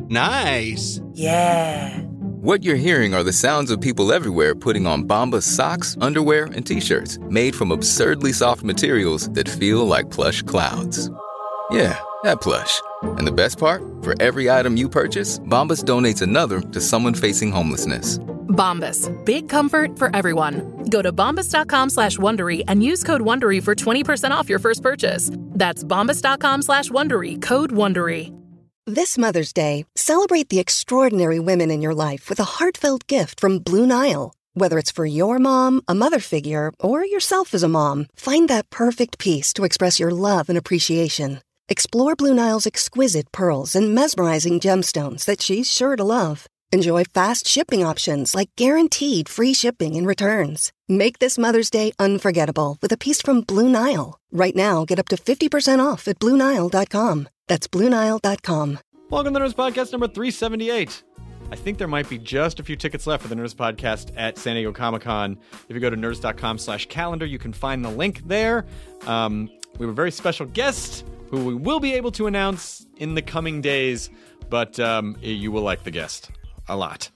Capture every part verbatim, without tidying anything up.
Nice. Yeah. What you're hearing are the sounds of people everywhere putting on Bombas socks, underwear, and T-shirts made from absurdly soft materials that feel like plush clouds. Yeah, that plush. And the best part? For every item you purchase, Bombas donates another to someone facing homelessness. Bombas. Big comfort for everyone. Go to bombas.com slash Wondery and use code Wondery for twenty percent off your first purchase. That's bombas.com slash Wondery. Code Wondery. This Mother's Day, celebrate the extraordinary women in your life with a heartfelt gift from Blue Nile. Whether it's for your mom, a mother figure, or yourself as a mom, find that perfect piece to express your love and appreciation. Explore Blue Nile's exquisite pearls and mesmerizing gemstones that she's sure to love. Enjoy fast shipping options like guaranteed free shipping and returns. Make this Mother's Day unforgettable with a piece from Blue Nile. Right now, get up to fifty percent off at Blue Nile dot com. That's Blue Nile dot com. Welcome to the Nerdist Podcast number three seventy-eight. I think there might be just a few tickets left for the Nerdist Podcast at San Diego Comic-Con. If you go to nerdist.com slash calendar, you can find the link there. Um, we have a very special guest who we will be able to announce in the coming days, but um, you will like the guest a lot.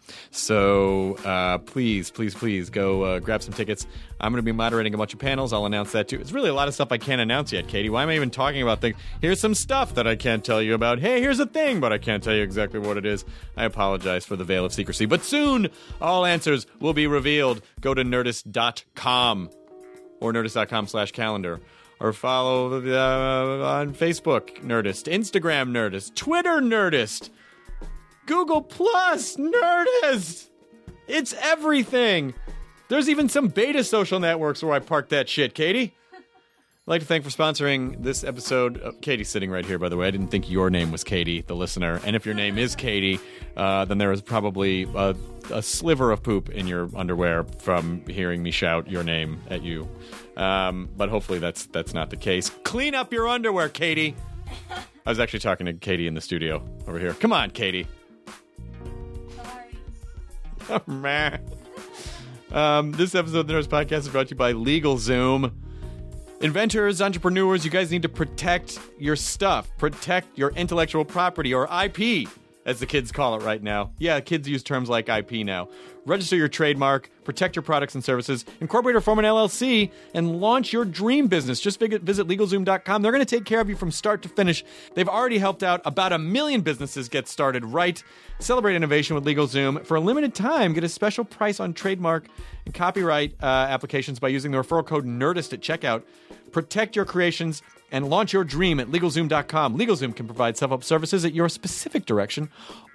So uh, please, please, please go uh, grab some tickets. I'm going to be moderating a bunch of panels. I'll announce that too. It's really a lot of stuff I can't announce yet, Katie. Why am I even talking about things? Here's some stuff that I can't tell you about. Hey, here's a thing, but I can't tell you exactly what it is. I apologize for the veil of secrecy. But soon, all answers will be revealed. Go to nerdist dot com or nerdist.com slash calendar. Or follow uh, on Facebook, Nerdist, Instagram, Nerdist, Twitter, Nerdist, Google Plus, Nerdist. It's everything. There's even some beta social networks where I park that shit, Katie. I'd like to thank for sponsoring this episode. Oh, Katie's sitting right here, by the way. I didn't think your name was Katie, the listener. And if your name is Katie, uh, then there is probably a, a sliver of poop in your underwear from hearing me shout your name at you. Um, but hopefully that's that's not the case. Clean up your underwear, Katie. I was actually talking to Katie in the studio over here. Come on, Katie. Sorry. Oh, man. Um, this episode of the Nerdist Podcast is brought to you by LegalZoom. Inventors, entrepreneurs, you guys need to protect your stuff. Protect your intellectual property, or I P, as the kids call it right now. Yeah, kids use terms like I P now. Register your trademark, protect your products and services, incorporate or form an L L C, and launch your dream business. Just visit LegalZoom dot com. They're going to take care of you from start to finish. They've already helped out about a million businesses get started right. Celebrate innovation with LegalZoom. For a limited time, get a special price on trademark and copyright uh, applications by using the referral code NERDIST at checkout. Protect your creations and launch your dream at LegalZoom dot com. LegalZoom can provide self-help services at your specific direction,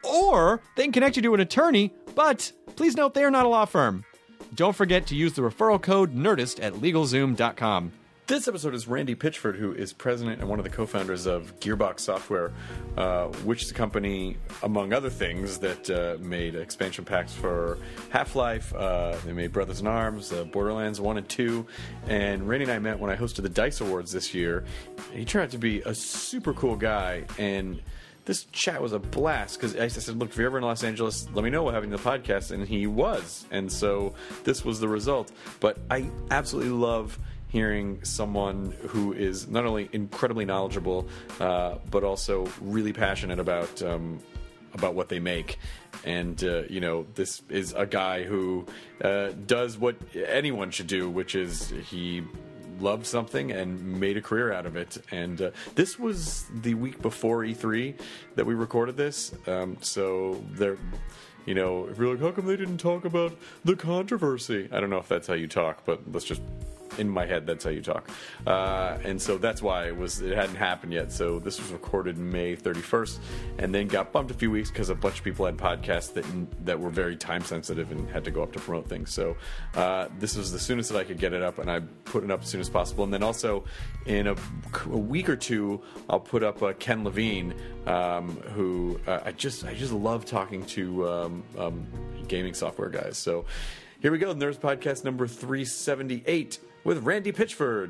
or they can connect you to an attorney, but please note they are not a law firm. Don't forget to use the referral code NERDIST at LegalZoom dot com. This episode is Randy Pitchford, who is president and one of the co-founders of Gearbox Software, uh, which is a company, among other things, that uh, made expansion packs for Half-Life. Uh, they made Brothers in Arms, uh, Borderlands one and two. And Randy and I met when I hosted the DICE Awards this year. He turned out to be a super cool guy, and this chat was a blast, because I said, look, if you're ever in Los Angeles, let me know what having the podcast, and he was. And so this was the result. But I absolutely love hearing someone who is not only incredibly knowledgeable, uh, but also really passionate about um, about what they make. And, uh, you know, this is a guy who uh, does what anyone should do, which is he loved something and made a career out of it. And uh, this was the week before E three that we recorded this. Um, so there, you know, if you're like, how come they didn't talk about the controversy? I don't know if that's how you talk, but let's just, in my head, that's how you talk. Uh, and so that's why it was, it hadn't happened yet. So this was recorded May thirty-first, and then got bumped a few weeks because a bunch of people had podcasts that that were very time sensitive and had to go up to promote things. So uh, this was the soonest that I could get it up, and I put it up as soon as possible. And then also in a, a week or two, I'll put up uh, Ken Levine, um, who uh, I just I just love talking to um, um, gaming software guys. So here we go, Nerdist Podcast number three seventy-eight. With Randy Pitchford.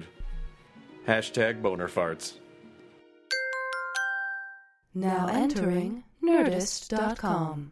Hashtag boner farts. Now entering nerdist dot com.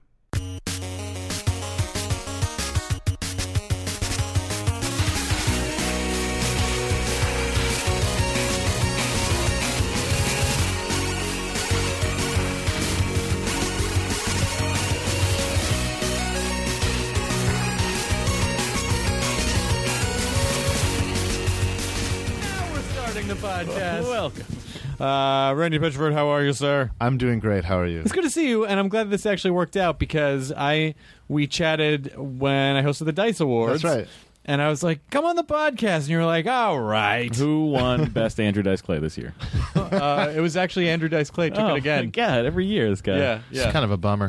podcast. Welcome. Uh, Randy Pitchford, how are you, sir? I'm doing great. How are you? It's good to see you, and I'm glad this actually worked out because I we chatted when I hosted the Dice Awards. That's right. And I was like, come on the podcast. And you were like, all right. Who won Best Andrew Dice Clay this year? uh, it was actually Andrew Dice Clay. Took oh, it again. my God, every year this guy. Yeah, yeah. It's kind of a bummer.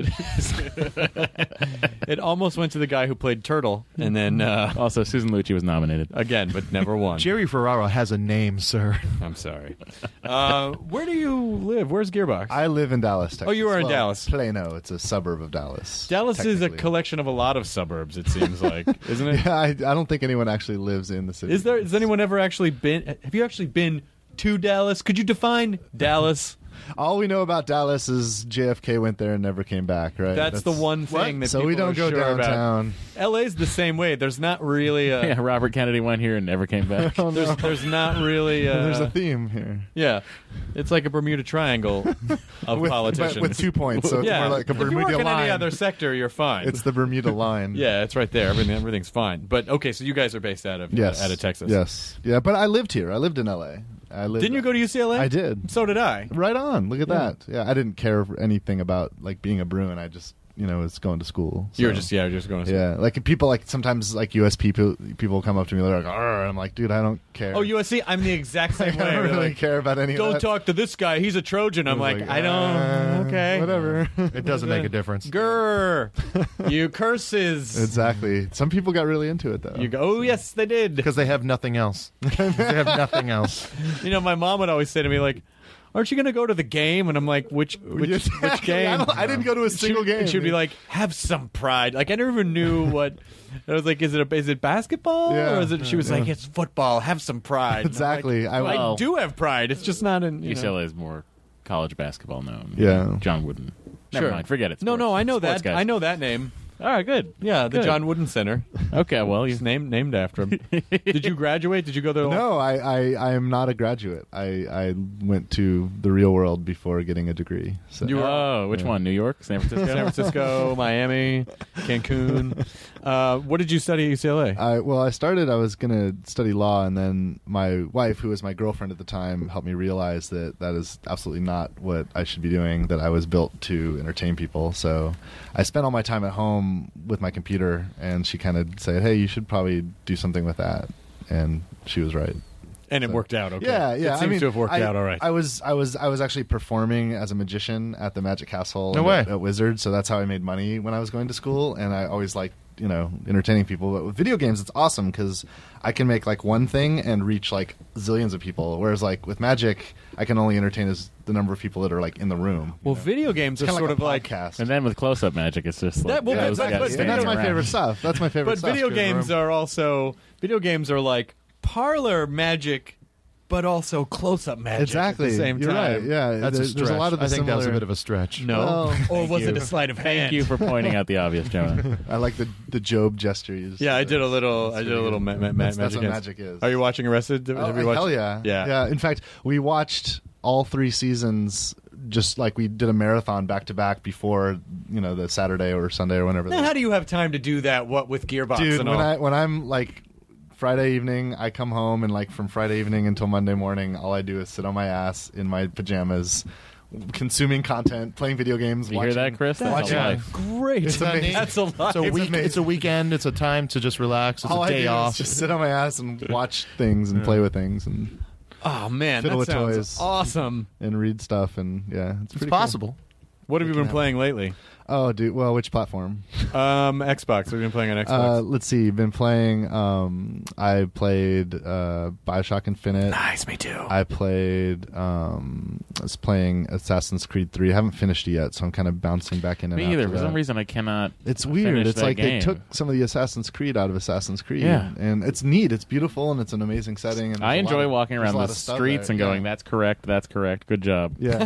It almost went to the guy who played Turtle, and then uh, Also, Susan Lucci was nominated. again, but never won. Jerry Ferrara has a name, sir. I'm sorry. Uh, where do you live? Where's Gearbox? I live in Dallas, Texas. Oh, you are in Well, Dallas. Plano. It's a suburb of Dallas. Dallas is a technically. collection of a lot of suburbs. It seems like, isn't it? Yeah, I, I don't think anyone actually lives in the city. Is there? Has anyone ever actually been? Have you actually been to Dallas? Could you define Dallas? All we know about Dallas is J F K went there and never came back, right? That's, the one thing that So people we don't are go sure downtown. About. L A's the same way. There's not really a. Yeah, Robert Kennedy went here and never came back. Oh, no. There's, there's not really a. There's a theme here. Yeah, it's like a Bermuda Triangle of with, politicians. but with two points, so it's yeah, more like a if you Bermuda work in line. any other sector, you're fine. It's the Bermuda line. yeah, it's right there. Everything, everything's fine. But okay, so you guys are based out of Yes. uh, out of Texas. Yes. Yeah, but I lived here. I lived in L A. I lived, Didn't you go to U C L A? I did. So did I. Right on. Look at Yeah. that. Yeah, I didn't care for anything about like being a Bruin. I just, you know, was going to school. You were so. just yeah, just going to. Yeah, like people like sometimes like U S people people come up to me, they're like, "Arr," and I'm like, dude, I don't care. Oh, U S C. I'm the exact same I way. don't They're really like, care about any. Don't of that. talk to this guy. He's a Trojan. I'm like, I don't. uh, okay. whatever. It doesn't make a difference. Grr. You curses. Exactly. Some people got really into it though. You go. Oh yes, they did. Because they have nothing else. they have nothing else. You know, my mom would always say to me like, "Aren't you going to go to the game?" And I'm like, "Which which Yeah, which game?" I, don't- I didn't go to a single she, game. And she'd be dude. like, "Have some pride." Like I never even knew what. I was like, "Is it a, is it basketball Yeah, or is it?" She was yeah. like, "It's football. Have some pride." And I'm Exactly. like, I- I, Well- do have pride. It's just not in you U C L A know. is more college basketball known. Yeah. John Wooden. Never Sure. mind. Forget it. No, Sports. no, I know Sports that. guys. I know that name. All right, good. Yeah, the Good. John Wooden Center. Okay, well, He's you named named after him. Did you graduate? Did you go there? No, I, I, I am not a graduate. I, I went to the real world before getting a degree. So. You were- Oh, which Yeah. one? New York, San Francisco. San Francisco, Miami, Cancun. Uh, what did you study at U C L A? I, well, I started, I was going to study law, and then my wife, who was my girlfriend at the time, helped me realize that that is absolutely not what I should be doing, that I was built to entertain people. So I spent all my time at home with my computer, and she kind of said, hey, you should probably do something with that. And she was right. And it So- worked out okay. Yeah, yeah. It seems I mean, to have worked I, out all right. I was, I was, I was actually performing as a magician at the Magic Castle. No and way. At, at Wizard, so that's how I made money when I was going to school, and I always liked, you know, entertaining people. But with video games, it's awesome because I can make like one thing and reach like zillions of people. Whereas like with Magic, I can only entertain as the number of people that are like in the room. well, video games are It's sort kind of of like. like a podcast. And then with close-up magic, it's just like That- well, yeah, that's- those that's- guys but exactly. And that's standing my around. favorite stuff. That's my favorite But stuff. video Good games room. are also video games are like parlor magic, but also close-up magic exactly at the same You're time. right. Yeah, That's there's, a stretch. there's a lot of the I think similar. that was a bit of a stretch. No, Well, or was you. it a sleight of hand? Thank you for pointing out the obvious, Jonah. I like the the Job gesture. You just Yeah, I did. did a little. That's I did a really little good. ma- ma- ma- That's, that's magic. what hands. magic is. Are you watching Arrested? Oh, Have you watched? hell yeah. yeah, Yeah. In fact, we watched all three seasons just like we did a marathon back to back before, you know, the Saturday or Sunday or whenever. Now, the- how do you have time to do that? What with Gearbox Dude, and when all? I when I'm like Friday evening, I come home and like from Friday evening until Monday morning, all I do is sit on my ass in my pajamas, consuming content, playing video games. You hear watching, that, Chris? That's watching- a life. Great. It's amazing. That's a lot. It's a, week, amazing. it's a weekend. It's a time to just relax. It's all a I day do off. is just sit on my ass and watch things and play with things and Oh man, Fiddle that with sounds toys. awesome. and read stuff and yeah, it's It's pretty cool. possible. What have you been playing lately? Oh, dude. Well, which platform? Um, Xbox. Have you been playing on Uh, Xbox? let's see. Been playing. Um, I played uh, Bioshock Infinite. nice, me too. I played. Um, I was playing Assassin's Creed three. I haven't finished it yet, so I'm kind of bouncing back in and Me out. either. to For some that. reason, I cannot. It's weird. finish It's that like game. they took some of the Assassin's Creed out of Assassin's Creed. Yeah. and it's neat. It's beautiful, and it's an amazing setting. And I there's a lot enjoy of- walking there's around a lot the of stuff streets there. and going, Yeah. "That's correct. That's correct. Good job." Yeah,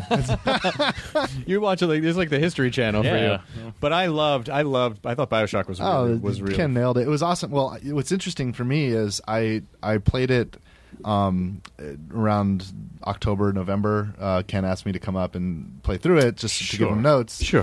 it's- You're watching like this is like the History Channel for Yeah. you. But I loved. I loved. I thought Bioshock was really, oh, was really. Ken nailed it. It was awesome. Well, what's interesting for me is I I played it um, around October, November. Uh, Ken asked me to come up and play through it just to give Sure. him notes. Sure.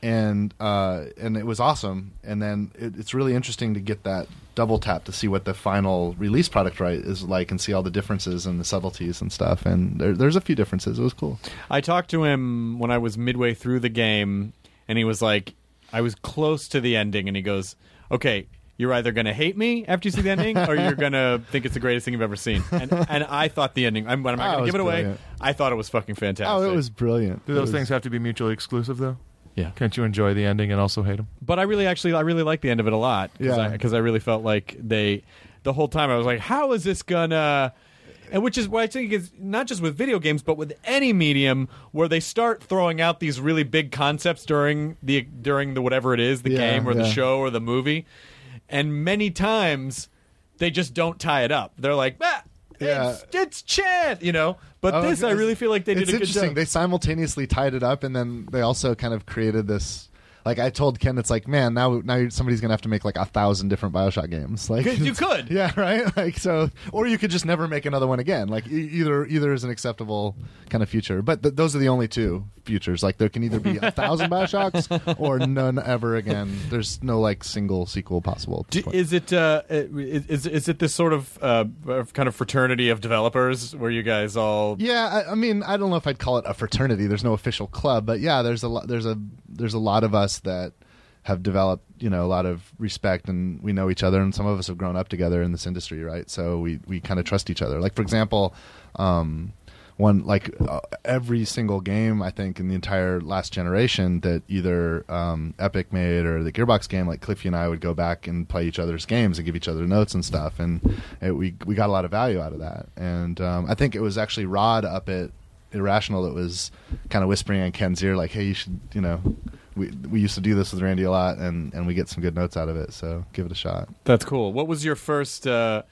and uh, and it was awesome. And then it, it's really interesting to get that double tap to see what the final release product right is like, and see all the differences and the subtleties and stuff. And there, there's a few differences. It was cool. I talked to him when I was midway through the game, and he was like, I was close to the ending, and he goes, okay, you're either going to hate me after you see the ending, or you're going to think it's the greatest thing you've ever seen. And, and I thought the ending, I'm, I'm not Oh, going it to give it was away. brilliant. I thought it was fucking fantastic. Oh, it was brilliant. Do It those was- things have to be mutually exclusive, though? Yeah. Can't you enjoy the ending and also hate them? But I really, actually, I really liked the end of it a lot. Because Yeah. I, 'cause I really felt like they, the whole time I was like, how is this gonna... And which is what I think is not just with video games, but with any medium where they start throwing out these really big concepts during the during the whatever it is, the Yeah, game or the yeah. show or the movie, and many times they just don't tie it up. They're like, ah, Yeah. it's, it's Chad, you know. But Oh, this, I it's- really feel like they did it's a good interesting. job. They simultaneously tied it up, and then they also kind of created this. Like I told Ken, it's like, man, now now somebody's gonna have to make like a thousand different Bioshock games. Like You it's- could. yeah, right. Like so, or you could just never make another one again. Like e- either either is an acceptable kind of future. But th- those are the only two futures. Like there can either be a thousand Bioshocks or none ever again. There's no like single sequel possible. at this Do, point. is it uh, is is it this sort of uh, kind of fraternity of developers where you guys all? Yeah, I, I mean, I don't know if I'd call it a fraternity. There's no official club, but yeah, there's a lot. There's a there's a lot of us that have developed, you know, a lot of respect, and we know each other, and some of us have grown up together in this industry, right? So we we kind of trust each other. Like for example, um, one like uh, every single game I think in the entire last generation that either um, Epic made or the Gearbox game, like Cliffy and I would go back and play each other's games and give each other notes and stuff, and it, we we got a lot of value out of that. And um, I think it was actually Rod up at Irrational that was kind of whispering in Ken's ear, like, "Hey, you should, you know, we we used to do this with Randy a lot, and and we get some good notes out of it. So give it a shot." That's cool. What was your first? Uh,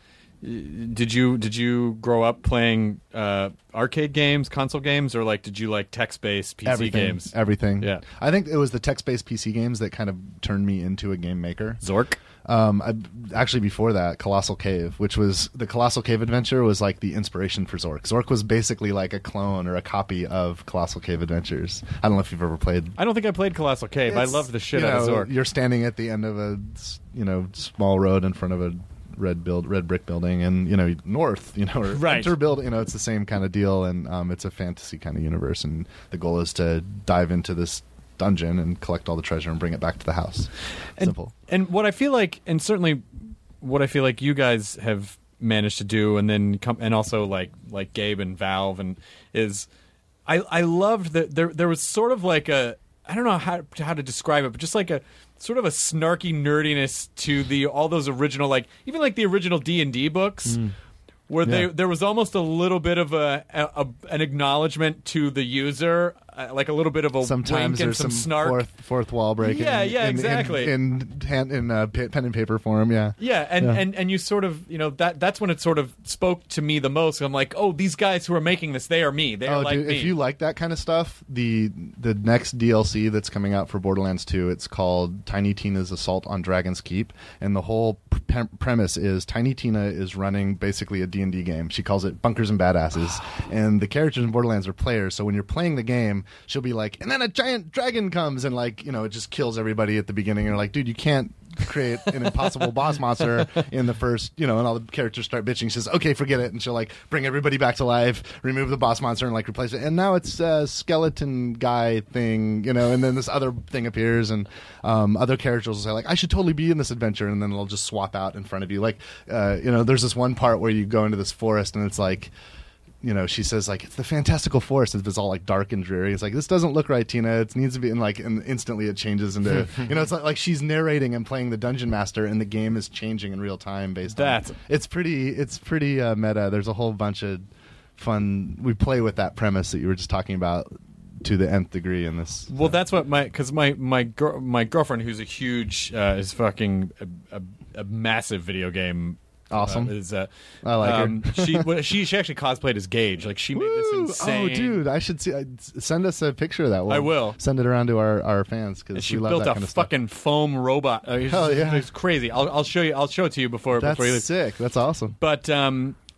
did you did you grow up playing uh, arcade games, console games, or like did you like text based P C Everything, games? everything. Yeah. I think it was the text-based P C games that kind of turned me into a game maker. Zork. Um, I, actually, before that, Colossal Cave, which was the Colossal Cave Adventure, was like the inspiration for Zork. Zork was basically like a clone or a copy of Colossal Cave Adventures. I don't know if you've ever played. I don't think I played Colossal Cave. I It's, loved the shit you out of know, Zork. You're standing at the end of a you know small road in front of a red build red brick building, and you know north, you know, or Right. enter build. You know, it's the same kind of deal, and um, it's a fantasy kind of universe, and the goal is to dive into this dungeon and collect all the treasure and bring it back to the house. And, Simple. and what I feel like, and certainly what I feel like you guys have managed to do, and then come, and also like like Gabe and Valve, and is I I loved that there there was sort of like a I don't know how how to describe it, but just like a sort of a snarky nerdiness to the all those original, like even like the original D and D books. Where they, Yeah. there was almost a little bit of a, a, a an acknowledgement to the user, uh, like a little bit of a Sometimes wink and there's some, some snark. fourth fourth wall breaking. Yeah, yeah, in, exactly. In in, hand, in uh, pa- pen and paper form. Yeah. Yeah, and, Yeah. and and you sort of, you know, that that's when it sort of spoke to me the most. I'm like, oh, these guys who are making this, they are me. They are Oh, like dude, me. if you like that kind of stuff, the the next D L C that's coming out for Borderlands two, it's called Tiny Tina's Assault on Dragon's Keep, and the whole pre- premise is Tiny Tina is running basically a D and D game. She calls it Bunkers and Badasses, and the characters in Borderlands are players. So when you're playing the game, she'll be like, and then a giant dragon comes, and like, you know, it just kills everybody at the beginning. And you're like, dude, you can't create an impossible boss monster in the first, you know, and all the characters start bitching. She says, okay, forget it. And she'll like bring everybody back to life, remove the boss monster, and like replace it. And now it's a skeleton guy thing, you know, and then this other thing appears, and um, other characters will say like, I should totally be in this adventure. And then it'll just swap out in front of you. Like, uh, you know, there's this one part where you go into this forest and it's like, you know, she says like, it's the fantastical forest. It's all like dark and dreary. It's like, this doesn't look right, Tina. It needs to be, and like, and instantly it changes into, you know, it's like, like she's narrating and playing the dungeon master, and the game is changing in real time based That's- on. It's pretty. It's pretty uh, meta. There's a whole bunch of fun. We play with that premise that you were just talking about to the nth degree in this. well, that's what my because my my gir- my girlfriend, who's a huge uh, is fucking a, a, a massive video game. Awesome. Uh, is uh, I like her. um, she, well, she she actually cosplayed as Gage. Like she made Woo! this insane. Oh, dude, I should see. Uh, send us a picture of that. We'll I will. send it around to our, our fans And because she we love built that a kind of stuff. fucking foam robot. Uh, it's, Hell yeah. it's crazy. I'll, I'll show you. I'll show it to you before That's before you leave. sick. That's awesome. But um,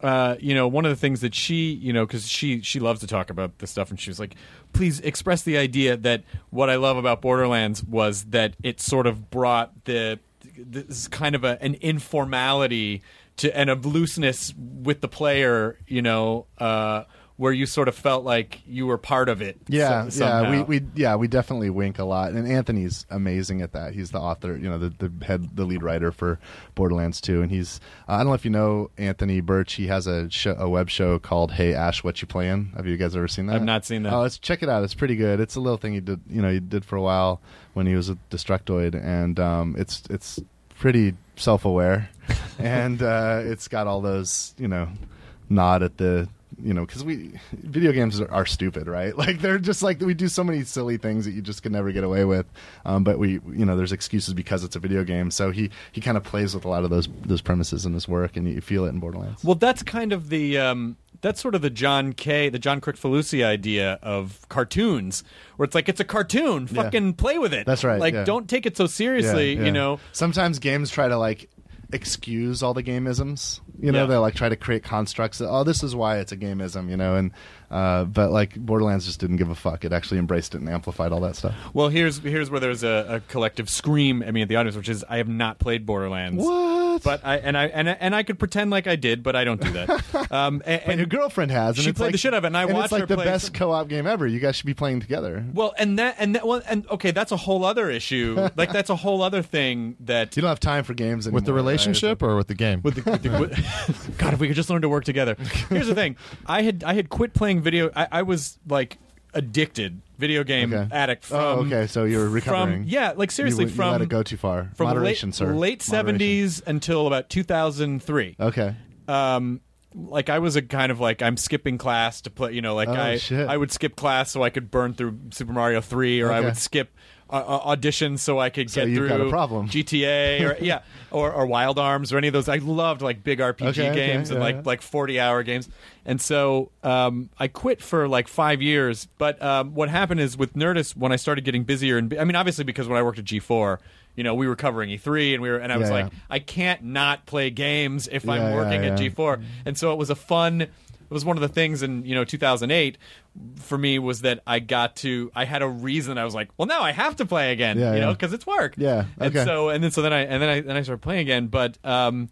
uh, you know, one of the things that she, you know, because she she loves to talk about this stuff, and she was like, please express the idea that what I love about Borderlands was that it sort of brought the this kind of a, an informality to and a looseness with the player, you know, uh, where you sort of felt like you were part of it. Yeah, so, yeah, somehow. we, we yeah we definitely wink a lot, and Anthony's amazing at that. He's the author, you know, the, the head, the lead writer for Borderlands two, and he's uh, I don't know if you know Anthony Birch. He has a show, a web show called Hey Ash, What You Playing? Have you guys ever seen that? I've not seen that. Oh, it's check it out. It's pretty good. It's a little thing he did, you know, he did for a while when he was with Destructoid, and um, it's it's pretty self-aware, and uh, it's got all those, you know, nod at the. You know, because we video games are, are stupid, right? Like they're just like we do so many silly things that you just could never get away with. Um, but we, you know, there's excuses because it's a video game. So he, he kind of plays with a lot of those those premises in his work, and you feel it in Borderlands. Well, that's kind of the um, that's sort of the John K. the John Crickfalusi idea of cartoons, where it's like it's a cartoon, Yeah. fucking play with it. That's right, Like yeah. don't take it so seriously, Yeah, yeah. you know. Sometimes games try to like excuse all the gameisms. You know, Yeah. they like try to create constructs that, oh, this is why it's a gameism, you know, and uh, but like Borderlands just didn't give a fuck. It actually embraced it and amplified all that stuff. Well, here's here's where there's a, a collective scream at me at the audience, which is I have not played Borderlands. What? But I and I and I- and I could pretend like I did, but I don't do that. Um, and, And your girlfriend has. And she it's played like, the shit out of it, and I and watched it's like her the play best some- co-op game ever. You guys should be playing together. well, and that and that well, and okay, that's a whole other issue. Like that's a whole other thing that You don't have time for games anymore. With the relationship or with the game? with the, with the with, God, if we could just learn to work together. Here's the thing: I had I had quit playing video. I, I was like addicted, video game Okay. addict. From, Oh, okay, so you're recovering. From, yeah, like seriously, you, you from let it go too far. from Moderation, late, sir. late Moderation. seventies until about two thousand three. Okay. Um, like I was a kind of like I'm skipping class to play. You know, like Oh, I shit. I would skip class so I could burn through Super Mario three, or I Okay. would skip uh, uh, auditions so I could So get you've through got a problem. G T A or yeah, or, or Wild Arms or any of those. I loved like big R P G Okay, okay, games and yeah, like yeah. like forty hour games. And so um, I quit for like five years. But um, what happened is with Nerdist, when I started getting busier, and I mean, obviously because when I worked at G four, you know, we were covering E three, and we were, and I was Yeah, like, yeah. I can't not play games if I'm Yeah, yeah, working at yeah. G four. And so it was a fun. It was one of the things in you know two thousand eight for me was that I got to I had a reason. I was like, well, now I have to play again, Yeah, you know, yeah. because it's work. Yeah, And okay. so and then so then I and then I then I started playing again, but. um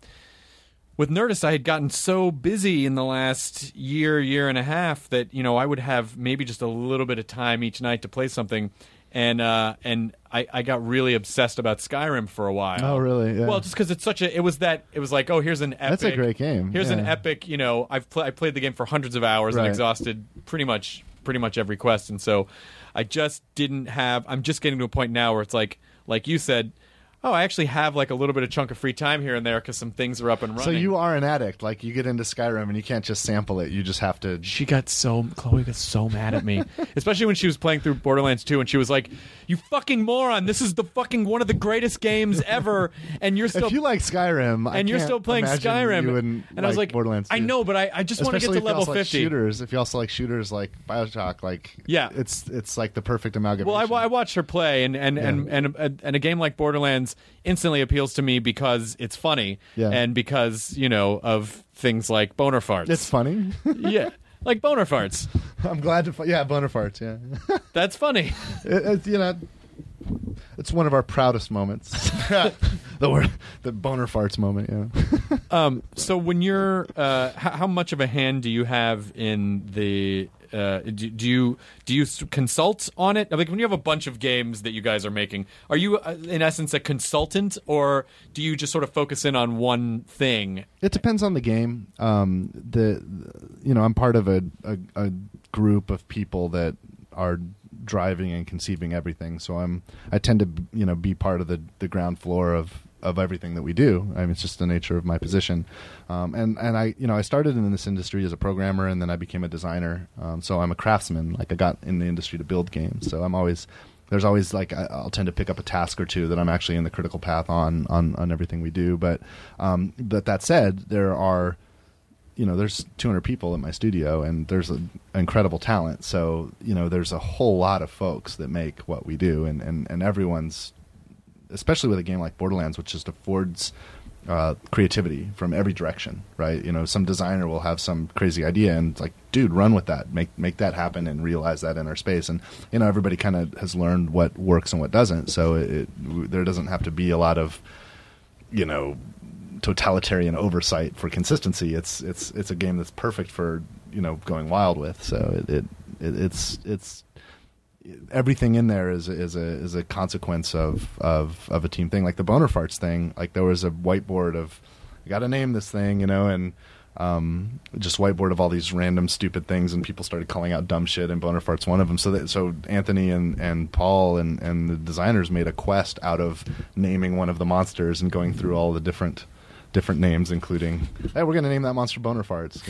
With Nerdist, I had gotten so busy in the last year, year and a half that you know I would have maybe just a little bit of time each night to play something, and uh, and I, I got really obsessed about Skyrim for a while. Oh, really? Yeah. Well, just because it's such a, it was that it was like, oh, here's an epic. That's a great game. Here's an Yeah. epic. You know, I've pl- I played the game for hundreds of hours and Right. exhausted pretty much pretty much every quest, and so I just didn't have. I'm just getting to a point now where it's like, like you said. Oh, I actually have like a little bit of chunk of free time here and there because some things are up and running. So you are an addict. Like you get into Skyrim and you can't just sample it. You just have to. She got so Chloe got so mad at me, especially when she was playing through Borderlands two, and she was like, "You fucking moron! This is the fucking one of the greatest games ever, and you're still If you like Skyrim, I and you're can't still playing imagine Skyrim." You wouldn't and I was like, Borderlands "I two. know, but I, I just want to get Especially to if you level also like fifty." shooters. If you also like shooters like Bioshock, like Yeah. it's it's like the perfect amalgamation. Well, I, I watched her play, and and, and, and and and a game like Borderlands instantly appeals to me because it's funny, Yeah. and because you know of things like boner farts. It's funny. yeah, like boner farts. I'm glad to. Fi- yeah, boner farts. Yeah, That's funny. it, it's you know, it's one of our proudest moments. the word, the boner farts moment. Yeah. Um, so when you're, uh, how, how much of a hand do you have in the? Uh, do, do you do you s- consult on it? Like when you have a bunch of games that you guys are making, are you uh, in essence a consultant, or do you just sort of focus in on one thing? It depends on the game. Um, the, you know, I'm part of a, a, a group of people that are driving and conceiving everything. So I'm I tend to you know be part of the, the ground floor of, of everything that we do. I mean, it's just the nature of my position. Um, and and I you know I started in this industry as a programmer, and then I became a designer. Um, so I'm a craftsman. Like I got in the industry to build games. So I'm always there's always like I- I'll tend to pick up a task or two that I'm actually in the critical path on on, on everything we do. But um, but that said, there are you know there's two hundred people in my studio, and there's an incredible talent. So you know there's a whole lot of folks that make what we do, and and, and everyone's, especially with a game like Borderlands, which just affords uh, creativity from every direction, right? You know, some designer will have some crazy idea and it's like, dude, run with that, make make that happen, and realize that in our space. And you know, everybody kind of has learned what works and what doesn't. So it, it, there doesn't have to be a lot of, you know, totalitarian oversight for consistency. It's it's it's a game that's perfect for, you know, going wild with. So it, it, it it's it's. everything in there is is a is a consequence of, of of a team thing. Like the Boner Farts thing, like there was a whiteboard of, I got to name this thing, you know, and um, just whiteboard of all these random stupid things, and people started calling out dumb shit, and Boner Farts one of them. So that, so Anthony and, and Paul and, and the designers made a quest out of naming one of the monsters and going through all the different different names, including, hey, we're going to name that monster Boner Farts.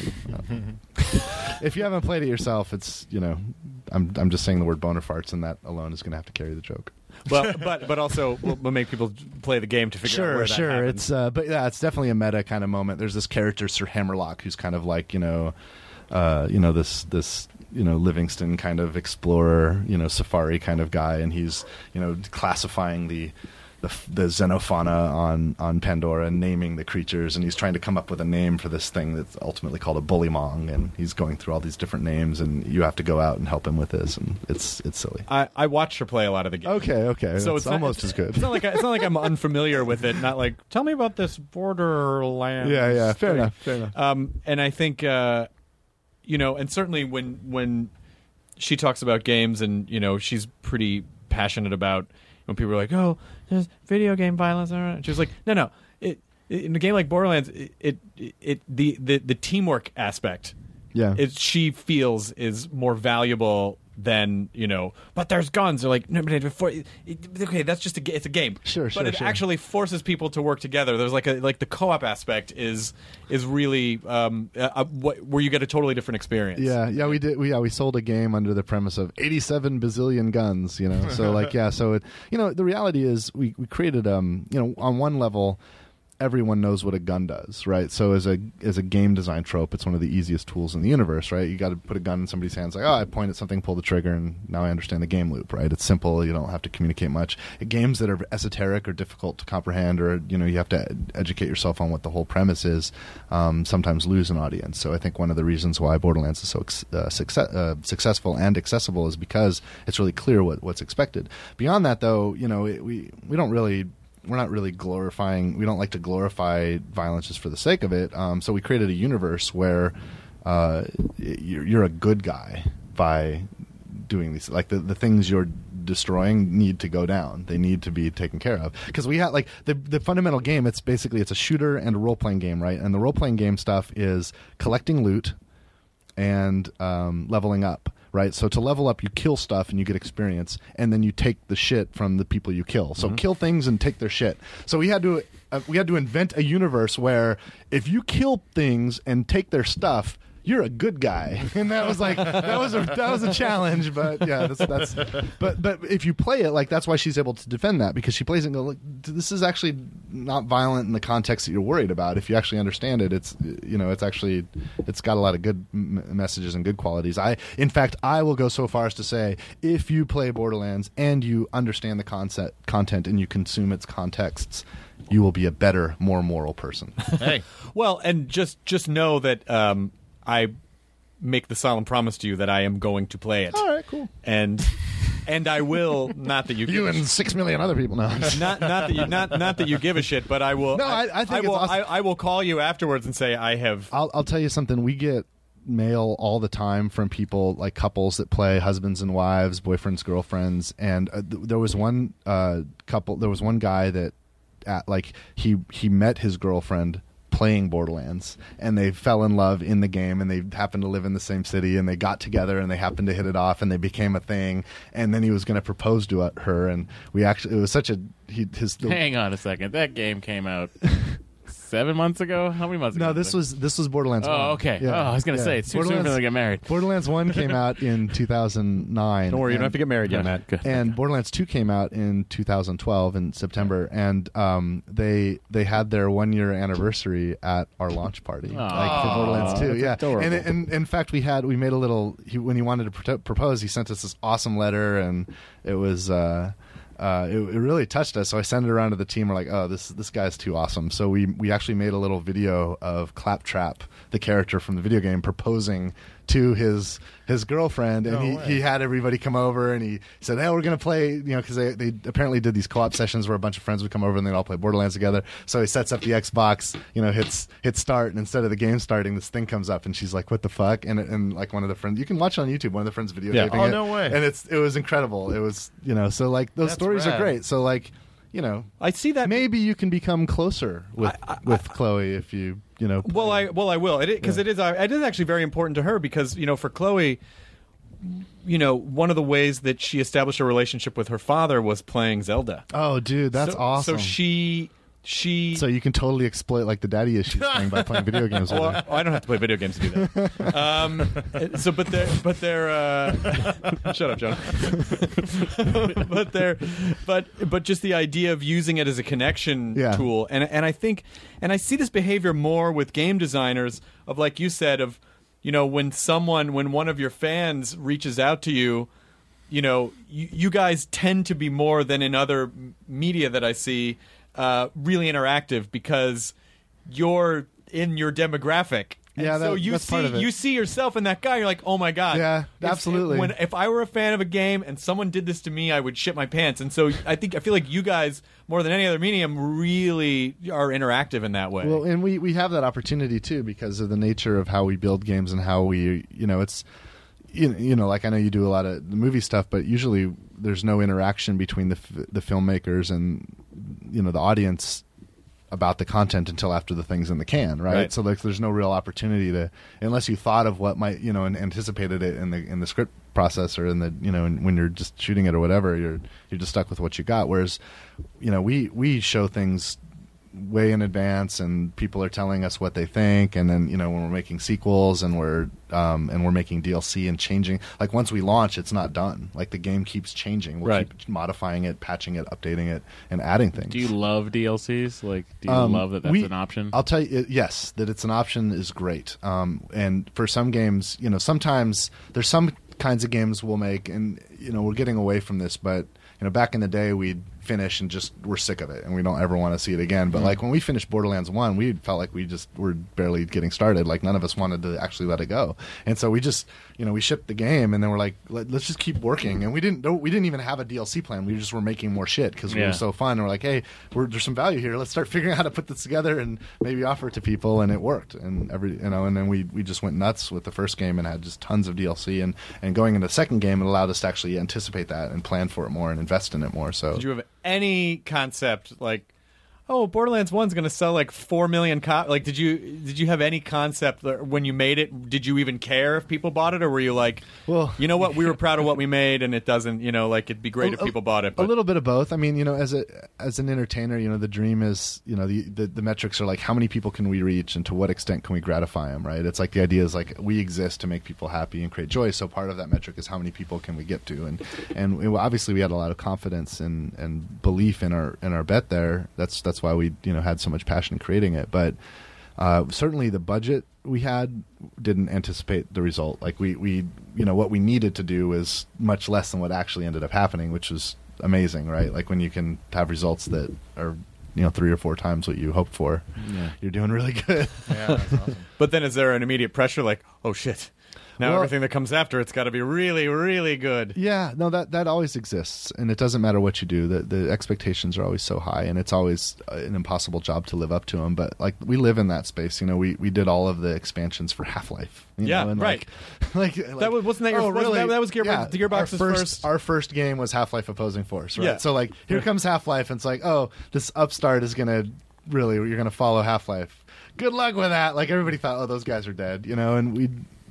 If you haven't played it yourself, it's, you know, I'm I'm just saying the word Boner Farts, and that alone is going to have to carry the joke. Well, but but also we'll, we'll make people play the game to figure sure, out where that sure. happens. It's uh, but yeah, it's definitely a meta kind of moment. There's this character Sir Hammerlock who's kind of like, you know, uh, you know this this you know Livingston kind of explorer, you know, safari kind of guy, and he's, you know, classifying the. The, the xenofauna on, on Pandora and naming the creatures, and he's trying to come up with a name for this thing that's ultimately called a bullymong, and he's going through all these different names, and you have to go out and help him with this, and it's it's silly. I, I watched her play a lot of the game. Okay, okay, so it's, it's almost not, as good. It's not like I, it's not like I'm unfamiliar with it. Not like, tell me about this Borderlands. Yeah, yeah, fair thing. enough, fair enough. Um, and I think, uh, you know, and certainly when when she talks about games, and you know, she's pretty passionate about. When people are like, "Oh, there's video game violence," and she was like, "No, no. It, it, in a game like Borderlands, it, it, it the, the the teamwork aspect, yeah, it she feels is more valuable than, you know. But there's guns. They're like, no, but before, it, okay, that's just a ga- it's a game. Sure, sure, But it sure. actually forces people to work together. There's like a like the co-op aspect is is really um uh, uh, what, where you get a totally different experience. Yeah, yeah, we did. We, yeah, we sold a game under the premise of eighty-seven bazillion guns. You know, so like, yeah, so it, you know, the reality is we we created um, you know, on one level, everyone knows what a gun does, right? So as a as a game design trope, it's one of the easiest tools in the universe, right? You got to put a gun in somebody's hands, like, oh, I point at something, pull the trigger, and now I understand the game loop, right? It's simple. You don't have to communicate much. Games that are esoteric or difficult to comprehend, or, you know, you have to ed- educate yourself on what the whole premise is, um, sometimes lose an audience. So I think one of the reasons why Borderlands is so uh, success, uh, successful and accessible is because it's really clear what, what's expected. Beyond that, though, you know, it, we we don't really... We're not really glorifying. We don't like to glorify violence just for the sake of it. Um, so we created a universe where uh, you're, you're a good guy by doing these. Like the, the things you're destroying need to go down. They need to be taken care of. Because we have like the the fundamental game. It's basically it's a shooter and a role playing game, right? And the role playing game stuff is collecting loot and um, leveling up. Right, so to level up, you kill stuff and you get experience, and then you take the shit from the people you kill. So mm-hmm. kill things and take their shit. So we had to uh, we had to invent a universe where if you kill things and take their stuff, you're a good guy. And that was like that was a that was a challenge. But yeah, that's, that's but but if you play it, like that's why she's able to defend that, because she plays it and go, look, this is actually not violent in the context that you're worried about. If you actually understand it, it's, you know, it's actually it's got a lot of good m- messages and good qualities. I in fact I will go so far as to say, if you play Borderlands and you understand the concept content and you consume its contexts, you will be a better, more moral person. Hey, well, and just just know that. Um, I make the solemn promise to you that I am going to play it. All right, cool. And and I will. Not that you. You give and six million other people now. Not not that you not not that you give a shit, but I will. No, I, I think I it's will. awesome. I, I will call you afterwards and say I have. I'll I'll tell you something. We get mail all the time from people, like couples that play, husbands and wives, boyfriends, girlfriends, and uh, th- there was one uh, couple. There was one guy that, at, like he he met his girlfriend playing Borderlands, and they fell in love in the game, and they happened to live in the same city, and they got together, and they happened to hit it off, and they became a thing. And then he was going to propose to her, and we actually it was such a he his Hang on a second, that game came out seven months ago. How many months ago? no this was this was Borderlands Oh, one. okay. Yeah. Oh, I was gonna Yeah. say it's too soon for them to get married. Borderlands one came out in two thousand nine. Don't worry, you don't have to get married yet, Yeah, Matt. good. And Borderlands two came out in two thousand twelve in September, and um, they they had their one year anniversary at our launch party, like for Borderlands two. that's Yeah, adorable. and, and in fact, we had we made a little. He, when he wanted to pro- propose, he sent us this awesome letter, and it was. Uh, uh, it, it really touched us. So I sent it around to the team. We're like, oh, this this guy's too awesome. So we we actually made a little video of Claptrap, the character from the video game, proposing to his his girlfriend, and No he, way. he had everybody come over, and he said, hey, we're going to play, you know, because they, they apparently did these co-op sessions where a bunch of friends would come over and they'd all play Borderlands together. So he sets up the Xbox, you know, hits hits start, and instead of the game starting, this thing comes up, and she's like, what the fuck? And and like one of the friends, you can watch it on YouTube, one of the friends videotaping Yeah. Oh, it. no way. And it's it was incredible. It was, you know, so like those That's stories rad. are great. So like, you know, I see that. maybe you can become closer with I- I- with Chloe if you, you know. Well, I well I will. It because Yeah. it is uh, it is actually very important to her because you know for Chloe, you know one of the ways that she established a relationship with her father was playing Zelda. Oh, dude, that's so, awesome. So she she. So you can totally exploit like the daddy issues thing by playing video games with well, her. I don't have to play video games to do that. Um, so, but they're, but they're. Uh, shut up, John. but they're, but but just the idea of using it as a connection Yeah. tool, and and I think, and I see this behavior more with game designers of like you said of, you know, when someone when one of your fans reaches out to you. You know, you, you guys tend to be more than in other m- media that I see, uh, really interactive because you're in your demographic. And Yeah, so that- you that's see part of it. you see yourself in that guy. You're like, oh my god, Yeah, If- absolutely. When if I were a fan of a game and someone did this to me, I would shit my pants. And so I think I feel like you guys more than any other medium really are interactive in that way. Well, and we, we have that opportunity too because of the nature of how we build games and how we, you know, it's, you, you know, like I know you do a lot of the movie stuff, but usually there's no interaction between the f- the filmmakers and, you know, the audience about the content until after the thing's in the can, right? Right. So like there's no real opportunity to, unless you thought of what might, you know, and anticipated it in the in the script process or in the, you know, when you're just shooting it or whatever, you're you're just stuck with what you got. Whereas, you know, we we show things way in advance and people are telling us what they think, and then, you know, when we're making sequels and we're um and we're making D L C and changing, like once we launch it's not done, like the game keeps changing, we'll Right. keep modifying it, patching it, updating it, and adding things. Do you love D L Cs? Like, do you Um, love that that's we- an option? I'll tell you, it- yes, that it's an option is great. Um, and for some games, you know, sometimes there's some kinds of games we'll make, and you know, we're getting away from this, but you know, back in the day, we'd finish and just we're sick of it, and we don't ever want to see it again. But like when we finished Borderlands One, we felt like we just were barely getting started. Like none of us wanted to actually let it go, and so we just, you know, we shipped the game, and then we're like, Let, let's just keep working. And we didn't, no, we didn't even have a D L C plan. We just were making more shit because we Yeah. were so fun. And we're like, hey, we're, there's some value here. Let's start figuring out how to put this together and maybe offer it to people. And it worked. And every, you know, and then we we just went nuts with the first game and had just tons of D L C. And and going into the second game, it allowed us to actually anticipate that and plan for it more and invest in it more. So Did you have any concept like, oh, Borderlands One's going to sell like four million copies? Like, did you did you have any concept that when you made it? Did you even care if people bought it, or were you like, Well- you know what, we were proud of what we made, and it doesn't, you know, like it'd be great if A- people bought it. A But little bit of both. I mean, you know, as a as an entertainer, you know, the dream is, you know, the, the the metrics are like how many people can we reach and to what extent can we gratify them, right? It's like the idea is like we exist to make people happy and create joy. So part of that metric is how many people can we get to, and and it, obviously we had a lot of confidence and and belief in our in our bet there. That's that's why we, you know, had so much passion in creating it, but. Uh, certainly the budget we had didn't anticipate the result. Like we, we, you know, what we needed to do was much less than what actually ended up happening, which was amazing, right? Like when you can have results that are, you know, three or four times what you hoped for, Yeah. you're doing really good. Yeah, that's awesome. but then is there an immediate pressure like, oh shit, now Well- everything that comes after it's got to be really, really good? Yeah, no, that that always exists, and it doesn't matter what you do. The the expectations are always so high, and it's always uh, an impossible job to live up to them. But like we live in that space, you know. We, we did all of the expansions for Half-Life. You Yeah, know, and right. Like, like, like was- wasn't that your- oh, wasn't really? that- that was Gearbox- Yeah, Gearbox's our first, first- Our first game was Half-Life Opposing Force, right? Yeah. So like here comes Half-Life, and it's like, oh, this upstart is gonna really you're gonna follow Half-Life. Good luck with that. Like everybody thought, oh, those guys are dead, you know, and we.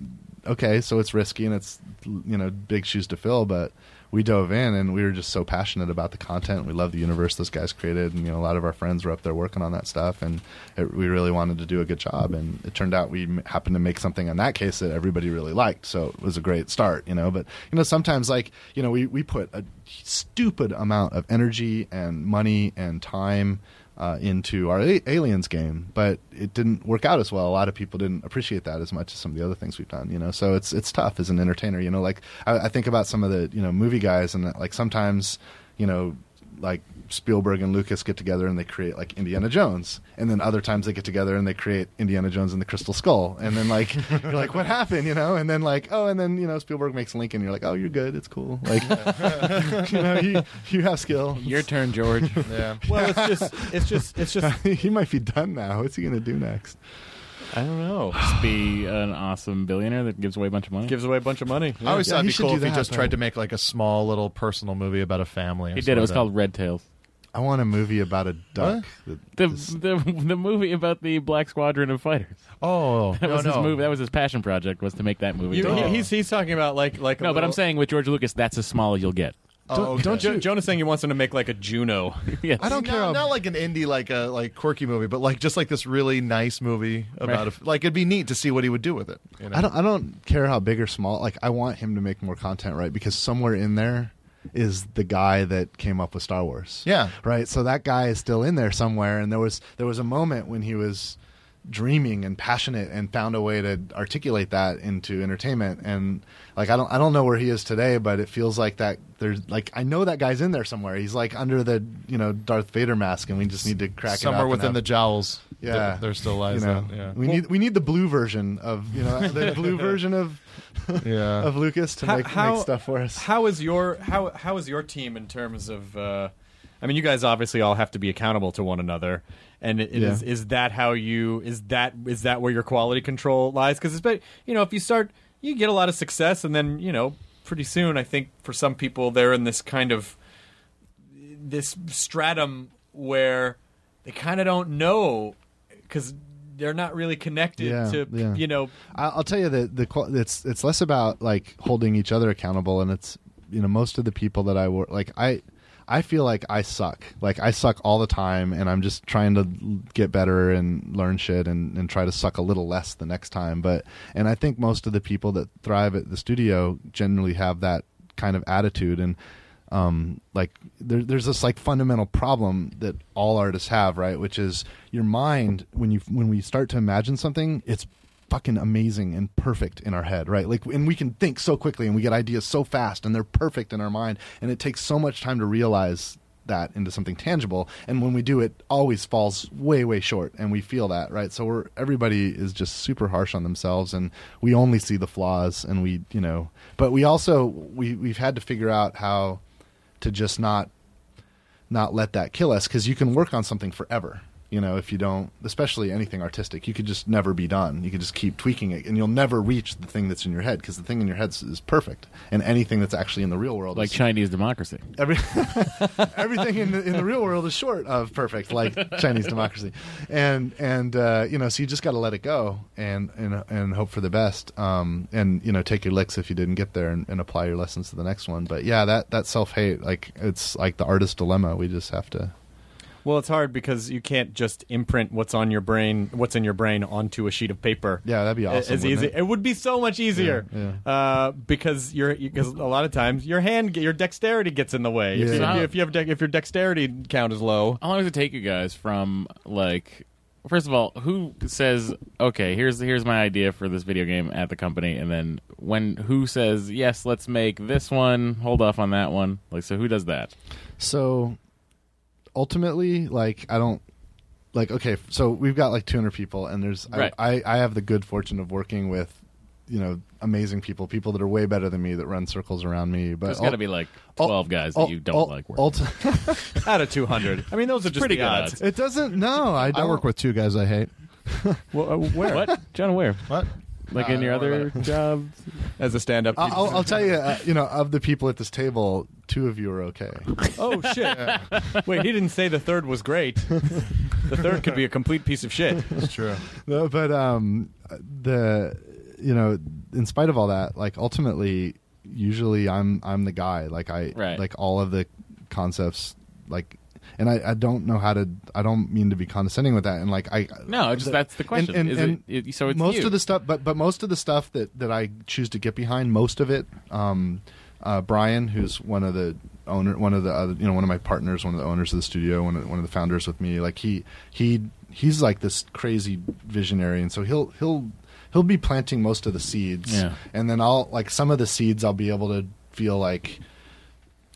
Okay, so it's risky and it's, you know, big shoes to fill, but we dove in and we were just so passionate about the content. We love the universe those guys created, and you know, a lot of our friends were up there working on that stuff, and it, we really wanted to do a good job. And it turned out we m- happened to make something in that case that everybody really liked, so it was a great start, you know. But you know, sometimes like you know, we we put a stupid amount of energy and money and time. Uh, into our A- Aliens game, but it didn't work out as well. A lot of people didn't appreciate that as much as some of the other things we've done, you know. So it's it's tough as an entertainer, you know. Like I, I think about some of the you know movie guys, and like sometimes, you know, like Spielberg and Lucas get together and they create like Indiana Jones, and then other times they get together and they create Indiana Jones and the Crystal Skull, and then like you're like, what happened, you know? And then like, oh, and then you know Spielberg makes Lincoln. You're like, oh, you're good, it's cool. Like, you know, you you have skill. Your turn, George. Yeah. Well, it's just, it's just, it's just. He might be done now. What's he gonna do next? I don't know. Just be an awesome billionaire that gives away a bunch of money. Gives away a bunch of money. I always Yeah, thought he it'd be should cool do if he that, just though. tried to make like a small little personal movie about a family. or He something did. It was like called Red Tails. I want a movie about a duck. that The, is- the the movie about the Black Squadron of fighters. that. Oh, That was no, his no. movie. That was his passion project, was to make that movie. You, big. he, he's he's talking about like like. a no, but I'm little- saying with George Lucas, that's as small as you'll get. Oh, okay. don't Jo- Jonah's saying he wants him to make like a Juno. Yes. I don't care. Not, how- not like an indie, like a like quirky movie, but like just like this really nice movie about Right. a, like it'd be neat to see what he would do with it. You know? I don't. I don't care how big or small. Like, I want him to make more content, right? Because somewhere in there is the guy that came up with Star Wars. Yeah. Right. So that guy is still in there somewhere. And there was there was a moment when he was dreaming and passionate and found a way to articulate that into entertainment. And like, I don't I don't know where he is today, but it feels like that there's like I know that guy's in there somewhere. He's like under the you know Darth Vader mask, and we just need to crack it Somewhere up within and the have- jowls. Yeah, there, there still lies you know, that. Yeah. we need we need the blue version of you know the blue version of Yeah. of Lucas to How- make, how- make stuff for us. How is your how how is your team in terms of? Uh, I mean, you guys obviously all have to be accountable to one another, and it, it Yeah. is is that how you is that is that where your quality control lies? Because it's be- you know if you start you get a lot of success, and then you know pretty soon I think for some people they're in this kind of this stratum where they kind of don't know because they're not really connected Yeah, to yeah. you know. I- I'll tell you that the qual- it's it's less about like holding each other accountable, and it's you know most of the people that I work like I I feel like I suck like I suck all the time, and I'm just trying to l- get better and learn shit and, and try to suck a little less the next time. But and I think most of the people that thrive at the studio generally have that kind of attitude, and um like there, there's this like fundamental problem that all artists have, right, which is your mind when you when we start to imagine something, it's fucking amazing and perfect in our head, right? Like, and we can think so quickly and we get ideas so fast and they're perfect in our mind, and it takes so much time to realize that into something tangible, and when we do, it always falls way way short, and we feel that, right? So we're everybody is just super harsh on themselves, and we only see the flaws, and we you know but we also we we've had to figure out how to just not not let that kill us, because you can work on something forever. You know, if you don't, especially anything artistic, you could just never be done. You could just keep tweaking it, and you'll never reach the thing that's in your head, because the thing in your head is, is perfect, and anything that's actually in the real world, Like is, Chinese democracy. every everything in the, in the real world is short of perfect, like Chinese democracy, and and uh, you know, so you just got to let it go and and and hope for the best, um, and you know, take your licks if you didn't get there, and, and apply your lessons to the next one. But yeah, that that self hate, like it's like the artist dilemma. We just have to. Well, it's hard because you can't just imprint what's on your brain, what's in your brain, onto a sheet of paper. Yeah, that'd be awesome. As wouldn't easy, it? it would be so much easier. Yeah, Uh, because you're because a lot of times your hand, your dexterity gets in the way. If, Yeah. you, if you have de- if your dexterity count is low, How long does it take you guys from like? First of all, who says okay? Here's here's my idea for this video game at the company, and then when who says yes? Let's make this one. Hold off on that one. Like, so who does that? So ultimately, like, I don't like okay, so we've got like two hundred people, and there's Right. I, I I have the good fortune of working with you know amazing people, people that are way better than me, that run circles around me. But There's ul- got to be like ul- twelve guys that ul- you don't ul- like working. ulti- out of two hundred. I mean, those are just pretty the good odds. odds. it doesn't. No, I I don't work with two guys I hate. Well, uh, where? What, John? Where? What? Like Uh, in your don't worry other about jobs? As a stand-up. I'll, I'll, I'll tell you, uh, you know, of the people at this table, two of you are okay. Oh shit! Wait, he didn't say the third was great. The third could be a complete piece of shit. It's true. No, but um, the you know, in spite of all that, like ultimately, usually I'm I'm the guy. Like I Right. like all of the concepts, like, and I, I don't know how to. I don't mean to be condescending with that. And like I No, just the- that's the question. And, and, Is and it, it- so it's most you. of the stuff, but but most of the stuff that that I choose to get behind, most of it, um, uh, Brian, who's one of the owner, one of the other, you know, one of my partners, one of the owners of the studio, one of one of the founders with me. Like he he he's like this crazy visionary, and so he'll he'll he'll be planting most of the seeds, Yeah. and then I'll like some of the seeds I'll be able to feel like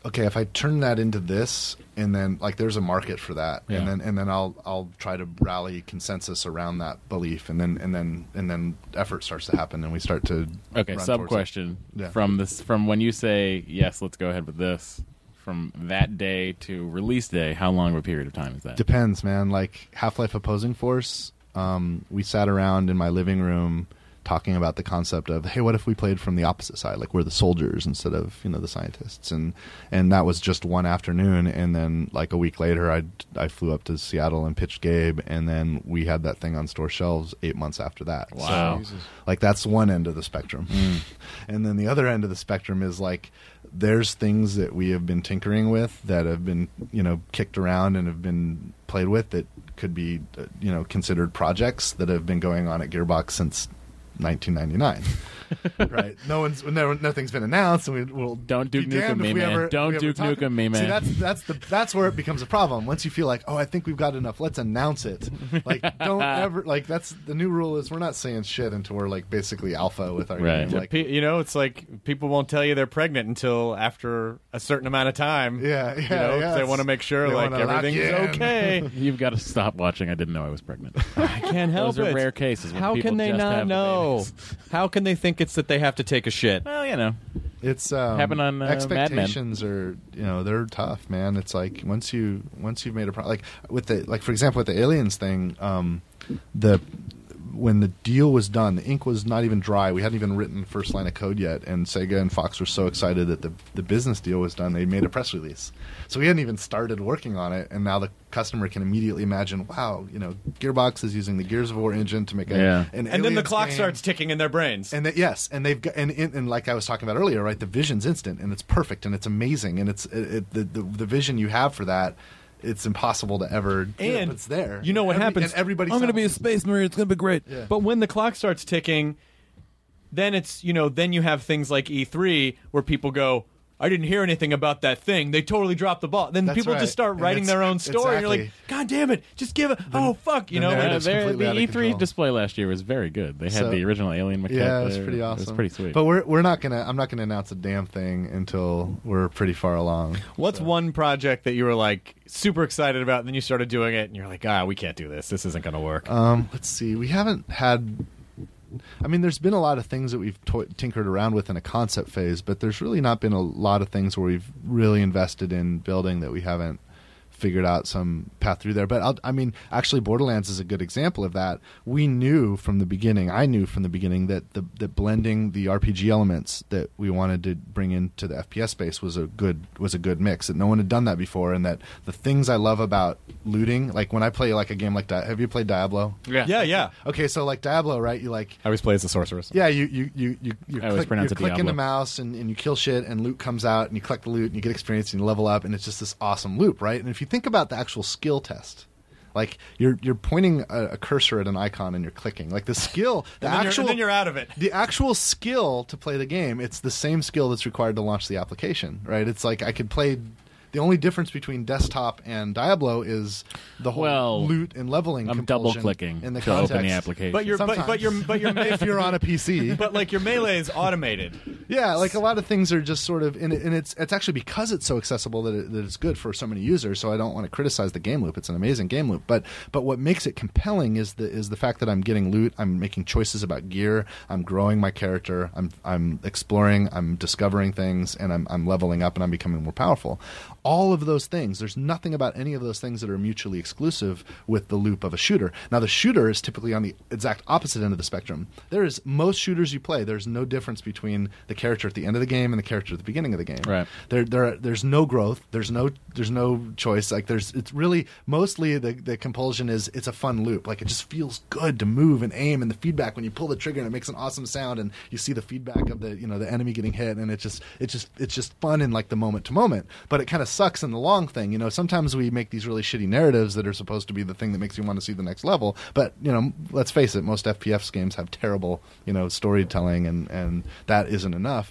okay, if I turn that into this, and then like there's a market for that, Yeah. and then and then I'll I'll try to rally consensus around that belief, and then and then and then effort starts to happen, and we start to Okay, run sub towards it. question Yeah. from this from when you say yes, let's go ahead with this. From that day to release day, how long of a period of time is that? Depends, man. Like Half-Life Opposing Force, um, we sat around in my living room talking about the concept of, hey, what if we played from the opposite side? Like we're the soldiers instead of, you know, the scientists. And and that was just one afternoon. And then like a week later, I I flew up to Seattle and pitched Gabe. And then we had that thing on store shelves eight months after that. Wow. So, like that's one end of the spectrum. And then the other end of the spectrum is like, there's things that we have been tinkering with that have been, you know, kicked around and have been played with that could be, uh, you know, considered projects that have been going on at Gearbox since nineteen ninety-nine. Right? No one's, no, nothing's been announced, and we will Don't Duke be damned Nukem if me, we man. ever- Don't we ever Duke talk- Nukem me, man. See, that's that's the that's where it becomes a problem. Once you feel like, oh, I think we've got enough, let's announce it. Like, don't ever like that's the new rule is we're not saying shit until we're like basically alpha with our Right. game. Like, Pe- you know, it's like people won't tell you they're pregnant until after a certain amount of time. yeah, yeah, You know, 'cause yeah, they want to make sure they like wanna lock everything's you in. okay. You've got to stop watching. I didn't know I was pregnant. I can't help Those are it. rare cases when How people can they just not have the know? babies. How can they think it's that they have to take a shit? Well, you know. It's um, Happened on, uh, Mad Men. expectations are, you know, they're tough, man. It's like once you once you've made a pro- like with the like for example with the aliens thing, um, the when the deal was done, the ink was not even dry. We hadn't even written the first line of code yet, and Sega and Fox were so excited that the the business deal was done. They made a press release, so we hadn't even started working on it, and now the customer can immediately imagine, wow, you know, Gearbox is using the Gears of War engine to make a Yeah. an And then the Aliens clock game. starts ticking in their brains. And that, yes, and they've got, and, and and like I was talking about earlier, right? The vision's instant, and it's perfect, and it's amazing, and it's it, it, the, the the vision you have for that, it's impossible to ever. do it, And but it's there. you know what Every- happens? And everybody. I'm going to be a sounds- space marine. It's going to be great. Yeah. But when the clock starts ticking, then it's you know then you have things like E three where people go, I didn't hear anything about that thing. They totally dropped the ball. Then That's people right. just start And writing it's- their own story. And you're like, exactly. God damn it! Just give it. Oh fuck! You know. then Uh, Narrative's their- completely out the of E three control. display last year was very good. They had So- the original Alien maquette. Yeah, it was there. pretty awesome. It was pretty sweet. But we're we're not gonna. I'm not gonna announce a damn thing until we're pretty far along. What's one project that you were like super excited about, and then you started doing it, and you're like, ah, we can't do this. This isn't going to work. Um, let's see. We haven't had. I mean, there's been a lot of things that we've to- tinkered around with in a concept phase, but there's really not been a lot of things where we've really invested in building that we haven't figured out some path through there. But I'll, I mean, actually, Borderlands is a good example of that. We knew from the beginning, I knew from the beginning that the that blending the R P G elements that we wanted to bring into the F P S space was a good was a good mix. That no one had done that before, and that the things I love about looting, like when I play like a game like Di- have you played Diablo? yeah. yeah, yeah. Okay, so like Diablo, right? You like I always play as the sorceress. yeah, you you you you, you I always click, pronounce you're it clicking Diablo. the mouse and, and you kill shit and loot comes out and you collect the loot and you get experience and you level up and it's just this awesome loop, right? And if you think about the actual skill test, like you're you're pointing a, a cursor at an icon and you're clicking, like the skill, the And then, you're, actual and then you're out of it. the actual skill to play the game, it's the same skill that's required to launch the application, right? It's like I could play. The only difference between desktop and Diablo is the whole Well, loot and leveling. I'm compulsion double clicking in the to context. open the application. But you're, but, but you're, but you're, if you're on a P C. but like your melee is automated. Yeah, like a lot of things are just sort of, and, it, and it's it's actually because it's so accessible that, it, that it's good for so many users. So I don't want to criticize the game loop; it's an amazing game loop. But but what makes it compelling is the is the fact that I'm getting loot, I'm making choices about gear, I'm growing my character, I'm I'm exploring, I'm discovering things, and I'm I'm leveling up and I'm becoming more powerful. All of those things, there's nothing about any of those things that are mutually exclusive with the loop of a shooter. Now, the shooter is typically on the exact opposite end of the spectrum. There is most shooters you play, there's no difference between the character at the end of the game and the character at the beginning of the game. Right. There, there, there's no growth. There's no, there's no choice. Like there's, it's really mostly the the compulsion is it's a fun loop. Like it just feels good to move and aim, and the feedback when you pull the trigger and it makes an awesome sound, and you see the feedback of the you know the enemy getting hit, and it's just it's just it's just fun in like the moment to moment. But it kind of sucks in the long thing. You know, sometimes we make these really shitty narratives that are supposed to be the thing that makes you want to see the next level. But you know, let's face it, most F P S games have terrible you know storytelling, and and that isn't enough.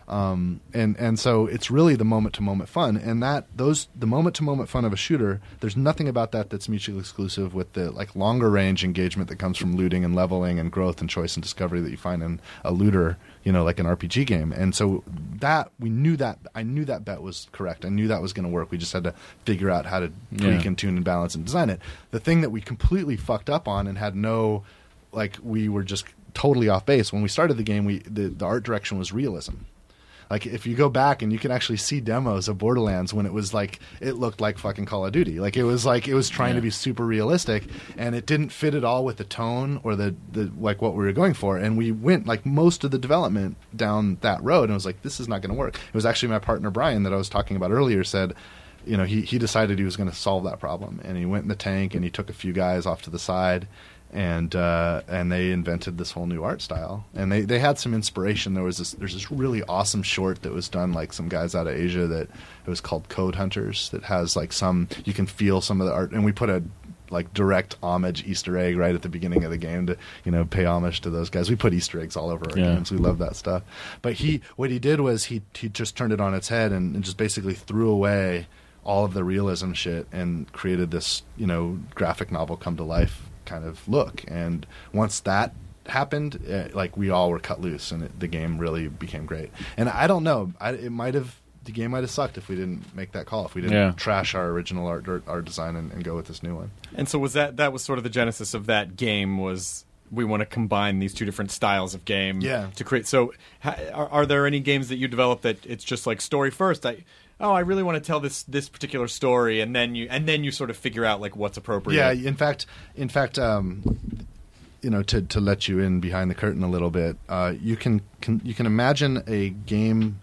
Um, and and so it's really the moment to moment fun, and that those the moment to moment fun of a shooter. There's nothing about that that's mutually exclusive with the like longer range engagement that comes from looting and leveling and growth and choice and discovery that you find in a looter, you know, like an R P G game. And so that we knew that I knew that bet was correct. I knew that was going to work. We just had to figure out how to tweak Yeah. and tune and balance and design it. The thing that we completely fucked up on and had no, like we were just totally off base when we started the game. We the, the art direction was realism. Like, if you go back and you can actually see demos of Borderlands when it was like, it looked like fucking Call of Duty. Like, it was like, it was trying Yeah. to be super realistic, and it didn't fit at all with the tone or the, the, like, what we were going for. And we went, like, most of the development down that road, and it was like, this is not going to work. It was actually my partner, Brian, that I was talking about earlier, said, you know, he, he decided he was going to solve that problem. And he went in the tank, and he took a few guys off to the side, and uh, and they invented this whole new art style. And they, they had some inspiration. There was this there's this really awesome short that was done like some guys out of Asia that it was called Code Hunters, that has like some, you can feel some of the art, and we put a like direct homage Easter egg right at the beginning of the game to, you know, pay homage to those guys. We put Easter eggs all over our Yeah. games. We love that stuff. But he what he did was he he just turned it on its head and, and just basically threw away all of the realism shit and created this, you know, graphic novel come to life kind of look. And once that happened, uh, like we all were cut loose, and it, the game really became great. And I don't know, I, it might have the game might have sucked if we didn't make that call, if we didn't Yeah. trash our original art art design and, and go with this new one. And so was that that was sort of the genesis of that game, was we want to combine these two different styles of game Yeah. to create. So ha, are, are there any games that you develop that it's just like story first? I oh, I really want to tell this this particular story, and then you and then you sort of figure out like what's appropriate. Yeah, in fact, in fact, um, you know, to to let you in behind the curtain a little bit, uh, you can, can you can imagine a game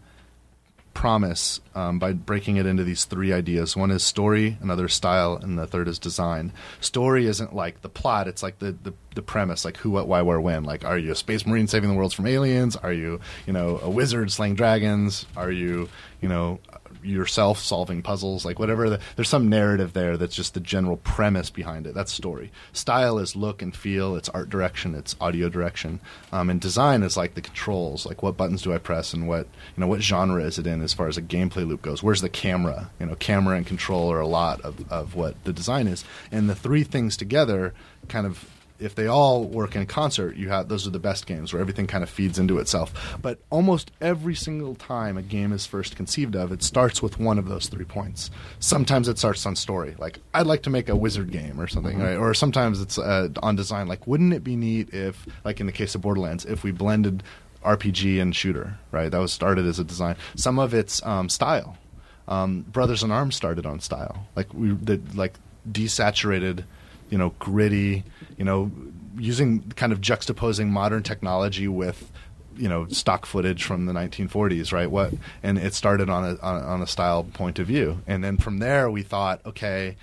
promise um, by breaking it into these three ideas. One is story, another is style, and the third is design. Story isn't like the plot; it's like the, the, the premise, like who, what, why, where, when. Like, are you a space marine saving the world from aliens? Are you, you know, a wizard slaying dragons? Are you, you know, yourself solving puzzles? Like whatever. The, there's some narrative there that's just the general premise behind it. That's story. Style is look and feel. It's art direction. It's audio direction. Um, and design is like the controls. Like what buttons do I press, and what, you know, what genre is it in as far as a gameplay loop goes? Where's the camera? You know, camera and control are a lot of, of what the design is. And the three things together kind of, if they all work in concert, you have those are the best games where everything kind of feeds into itself. But almost every single time a game is first conceived of, it starts with one of those three points. Sometimes it starts on story, like I'd like to make a wizard game or something, right? Or sometimes it's uh, on design, like wouldn't it be neat if, like in the case of Borderlands, if we blended R P G and shooter, right? That was started as a design. Some of it's um, style. Um, Brothers in Arms started on style, like we the like desaturated, you know, gritty, you know, using kind of juxtaposing modern technology with, you know, stock footage from the nineteen forties, right? What, and it started on a on, on a style point of view, and then from there we thought, okay,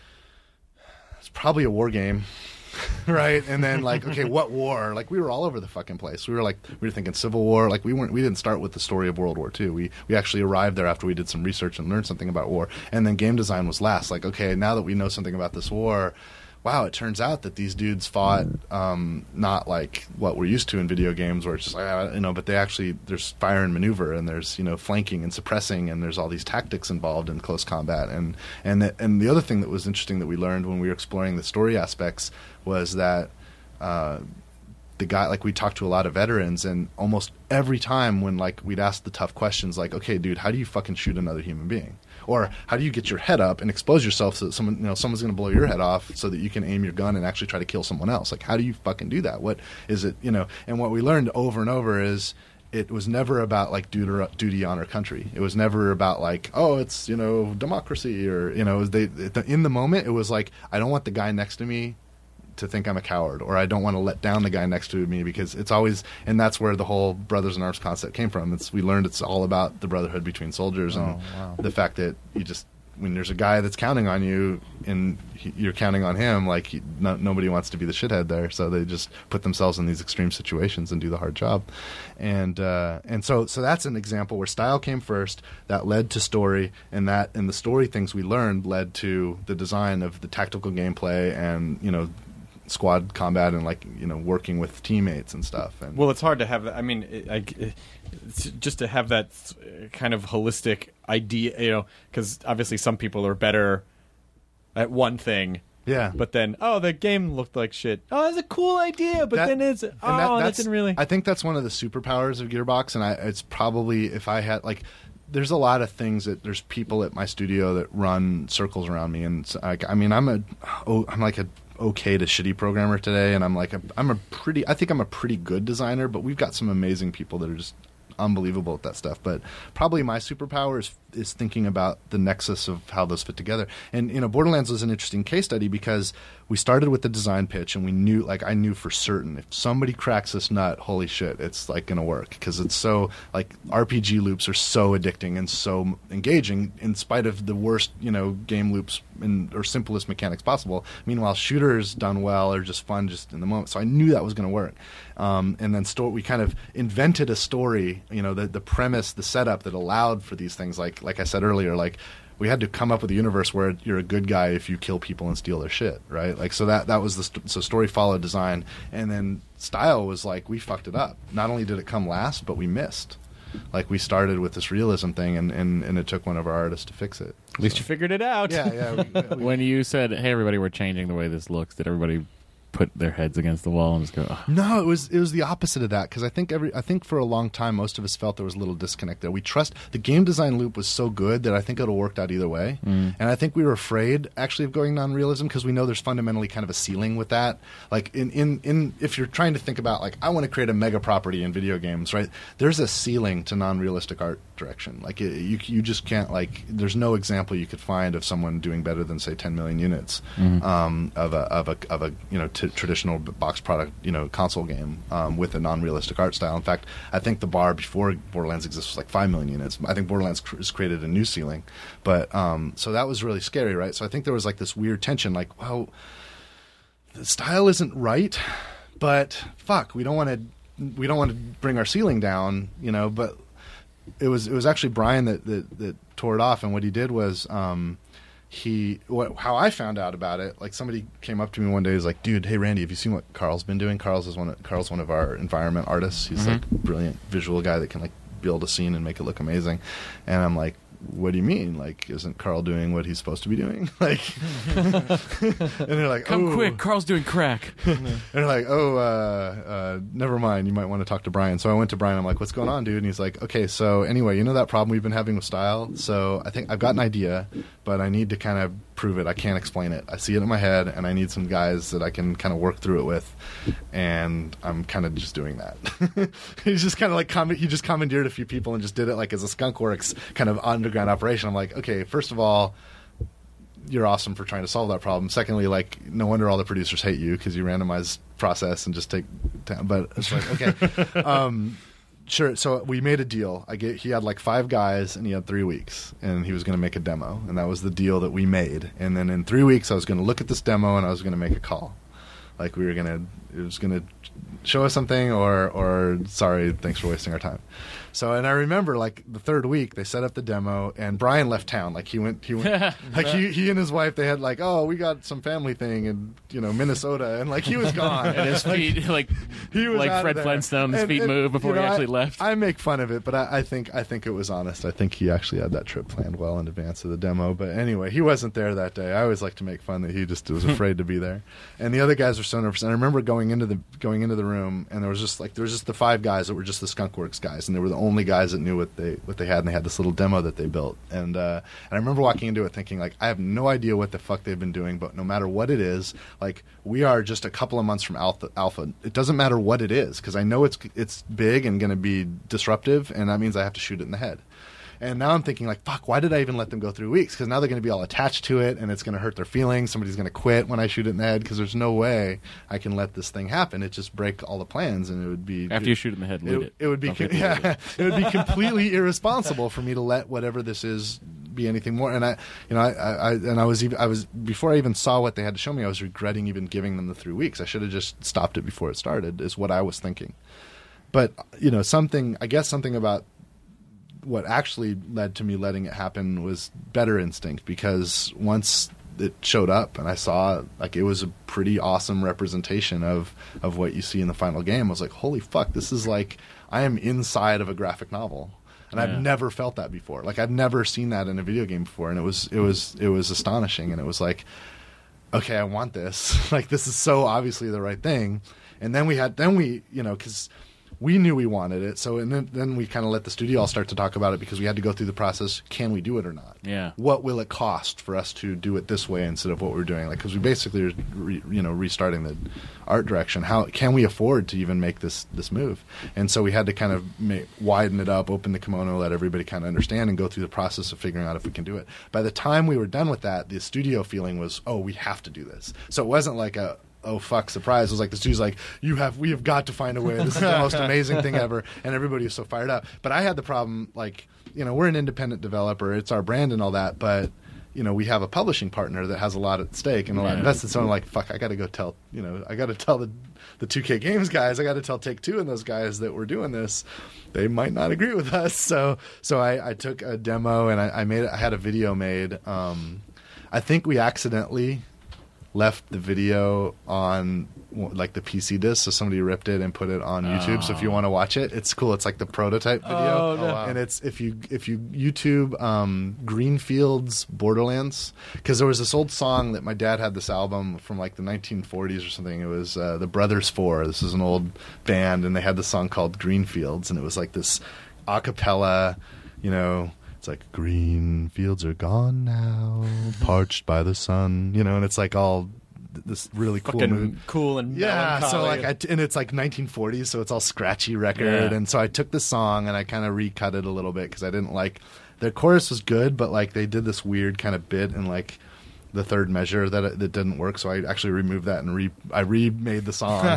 it's probably a war game, right? And then like, okay, what war? Like we were all over the fucking place. We were like, we were thinking Civil War. Like we weren't, we didn't start with the story of World War Two. We we actually arrived there after we did some research and learned something about war. And then game design was last. Like, okay, now that we know something about this war, wow, it turns out that these dudes fought um, not like what we're used to in video games, where it's just like, uh, you know, but they actually, there's fire and maneuver, and there's, you know, flanking and suppressing, and there's all these tactics involved in close combat. And and the, and the other thing that was interesting that we learned when we were exploring the story aspects was that uh, the guy, like we talked to a lot of veterans, and almost every time when like we'd ask the tough questions, like, okay, dude, how do you fucking shoot another human being? Or how do you get your head up and expose yourself so that someone, you know, someone's going to blow your head off so that you can aim your gun and actually try to kill someone else? Like, how do you fucking do that? What is it, you know? And what we learned over and over is it was never about like duty, duty, honor, country. It was never about like, oh, it's, you know, democracy, or, you know, they, in the moment it was like, I don't want the guy next to me to think I'm a coward, or I don't want to let down the guy next to me, because it's always, and that's where the whole Brothers in Arms concept came from. It's, we learned it's all about the brotherhood between soldiers, and Oh, wow. the fact that you just, when there's a guy that's counting on you and he, you're counting on him, like he, no, nobody wants to be the shithead there, so they just put themselves in these extreme situations and do the hard job. And uh, and so so that's an example where style came first, that led to story, and that and the story things we learned led to the design of the tactical gameplay, and, you know, squad combat and like you know working with teammates and stuff. And Well, it's hard to have that. I mean, it, I, it's just to have that kind of holistic idea, you know, because obviously some people are better at one thing. yeah, But then, oh, the game looked like shit. Oh, that's a cool idea, but That- then it's, oh, and that, that's- didn't really. I think that's one of the superpowers of Gearbox, and I, it's probably if I had like, there's a lot of things that there's people at my studio that run circles around me, and so, like, I mean, I'm a, oh, I'm like a okay to shitty programmer today, and I'm like, a, I'm a pretty, I think I'm a pretty good designer, but we've got some amazing people that are just unbelievable at that stuff. But probably my superpower is is thinking about the nexus of how those fit together. And you know, Borderlands was an interesting case study because we started with the design pitch, and we knew, like, I knew for certain if somebody cracks this nut, holy shit, it's like going to work, because it's so like R P G loops are so addicting and so engaging in spite of the worst, you know, game loops in, or simplest mechanics possible. Meanwhile, shooters done well are just fun, just in the moment. So I knew that was going to work. Um, and then sto- we kind of invented a story, you know, the the premise, the setup that allowed for these things. Like like I said earlier, like we had to come up with a universe where you're a good guy if you kill people and steal their shit, right? Like so that that was the st- so story followed design, and then style was like we fucked it up. Not only did it come last, but we missed. Like we started with this realism thing, and, and, and it took one of our artists to fix it. At least you figured it out. Yeah, yeah. We, we, When you said, "Hey, everybody, we're changing the way this looks," did everybody put their heads against the wall and just go, "Ugh." No, it was it was the opposite of that, because I think every I think for a long time most of us felt there was a little disconnect there. We trust the game design loop was so good that I think it would have worked out either way, Mm. and I think we were afraid actually of going non-realism because we know there's fundamentally kind of a ceiling with that. Like in, in, in if you're trying to think about like I want to create a mega property in video games, right? There's a ceiling to non-realistic art direction. Like it, you you just can't like there's no example you could find of someone doing better than say ten million units Mhm. um, of a of a of a you know t- traditional box product, you know, console game um, with a non-realistic art style. In fact, I think the bar before Borderlands exists was like five million units. I think Borderlands cr- has created a new ceiling, but um, so that was really scary, right? So I think there was like this weird tension, like, well, the style isn't right, but fuck, we don't want to we don't want to bring our ceiling down, you know. But it was it was actually Brian that that, that tore it off, and what he did was. Um, He, what, how I found out about it, like somebody came up to me one day, was like, "Dude, hey Randy, have you seen what Carl's been doing?" Carl's is one. Of, Carl's one of our environment artists. He's Mhm. like a brilliant visual guy that can like build a scene and make it look amazing. And I'm like, "What do you mean? Like, isn't Carl doing what he's supposed to be doing?" Like, and they're like, "Come "Oh." quick, Carl's doing crack." And they're like, "Oh, uh, uh, never mind. You might want to talk to Brian." So I went to Brian. I'm like, "What's going on, dude?" And he's like, "Okay, so anyway, you know that problem we've been having with style? So I think I've got an idea, but I need to kind of prove it. I can't explain it. I see it in my head, and I need some guys that I can kind of work through it with. And I'm kind of just doing that." He's just kind of like com- he just commandeered a few people and just did it like as a skunkworks kind of underground operation. I'm like, okay, first of all, you're awesome for trying to solve that problem. Secondly, like, no wonder all the producers hate you because you randomize process and just take time. But it's like, okay, um, sure. So we made a deal. I get, he had like five guys and he had three weeks and he was going to make a demo. And that was the deal that we made. And then in three weeks, I was going to look at this demo and I was going to make a call. Like we were going to, it was going to show us something or, or sorry, thanks for wasting our time. So, and I remember like the third week they set up the demo and Brian left town. Like he went, he went, like he, he and his wife, they had like, oh, we got some family thing in, you know, Minnesota. And like he was gone. And his feet, like, he was like out of Fred there. Flintstone, his And- feet and, moved before you know, he actually I, left. I make fun of it, but I, I think I think it was honest. I think he actually had that trip planned well in advance of the demo. But anyway, he wasn't there that day. I always like to make fun that he just was afraid to be there. And the other guys were so nervous. And I remember going into the going into the room, and there was just like there was just the five guys that were just the Skunkworks guys, and they were the only guys that knew what they what they had, and they had this little demo that they built. And uh, and I remember walking into it thinking like I have no idea what the fuck they've been doing, but no matter what it is, like we are just a couple of months from alpha. alpha. It doesn't matter what it is because I know it's it's big and going to be disruptive, and that means I have to shoot it in the head. And now I'm thinking, like, fuck, why did I even let them go through weeks? Because now they're going to be all attached to it, and it's going to hurt their feelings. Somebody's going to quit when I shoot it in the head because there's no way I can let this thing happen. It just break all the plans, and it would be After it, you shoot it in the head, loot it. It would be Don't com- get looted. yeah, it would be completely irresponsible for me to let whatever this is be anything more. And I, you know, I, I and I was even I was before I even saw what they had to show me, I was regretting even giving them the three weeks. I should have just stopped it before it started. Is what I was thinking. But you know, something I guess something about what actually led to me letting it happen was better instinct, because once it showed up, and I saw like it was a pretty awesome representation of of what you see in the final game. I was like, holy fuck, this is like I am inside of a graphic novel. And Yeah. I've never felt that before. Like I've never seen that in a video game before, and it was it was it was astonishing. And it was like, okay, I want this. Like this is so obviously the right thing. And then we had then we you know because we knew we wanted it. So and then then we kind of let the studio all start to talk about it because we had to go through the process. Can we do it or not? Yeah. What will it cost for us to do it this way instead of what we're doing? Like because we basically are re, you know restarting the art direction. How can we afford to even make this this move? And so we had to kind of make, widen it up, open the kimono, let everybody kind of understand, and go through the process of figuring out if we can do it. By the time we were done with that, the studio feeling was, oh, we have to do this. So it wasn't like a oh fuck surprise. It was like the studio's like, you have we have got to find a way. This is the most amazing thing ever, and everybody was so fired up. But I had the problem, like, you know, we're an independent developer, it's our brand and all that, but you know, we have a publishing partner that has a lot at stake and a lot Yeah. invested. So I'm like, fuck, I got to go tell, you know, I got to tell the the two K Games guys, I got to tell Take Two and those guys that we're doing this. They might not agree with us. So so I, I took a demo and I, I made I had a video made. Um, I think we accidentally left the video on like the P C disc, so somebody ripped it and put it on YouTube. So if you want to watch it, it's cool. It's like the prototype video, Oh, no. and it's if you if you YouTube um, Greenfields Borderlands, because there was this old song that my dad had this album from like the nineteen forties or something. It was uh, the Brothers Four. This is an old band, and they had this song called Greenfields, and it was like this a cappella, you know. It's like, green fields are gone now, parched by the sun, you know, and it's like all th- this really cool Fucking mood. cool and Yeah, so melancholy. like, I t- and it's like nineteen forties, so it's all scratchy record, Yeah. and so I took the song and I kind of recut it a little bit because I didn't like, the chorus was good, but like they did this weird kind of bit and like the third measure that that didn't work, so I actually removed that and re I remade the song.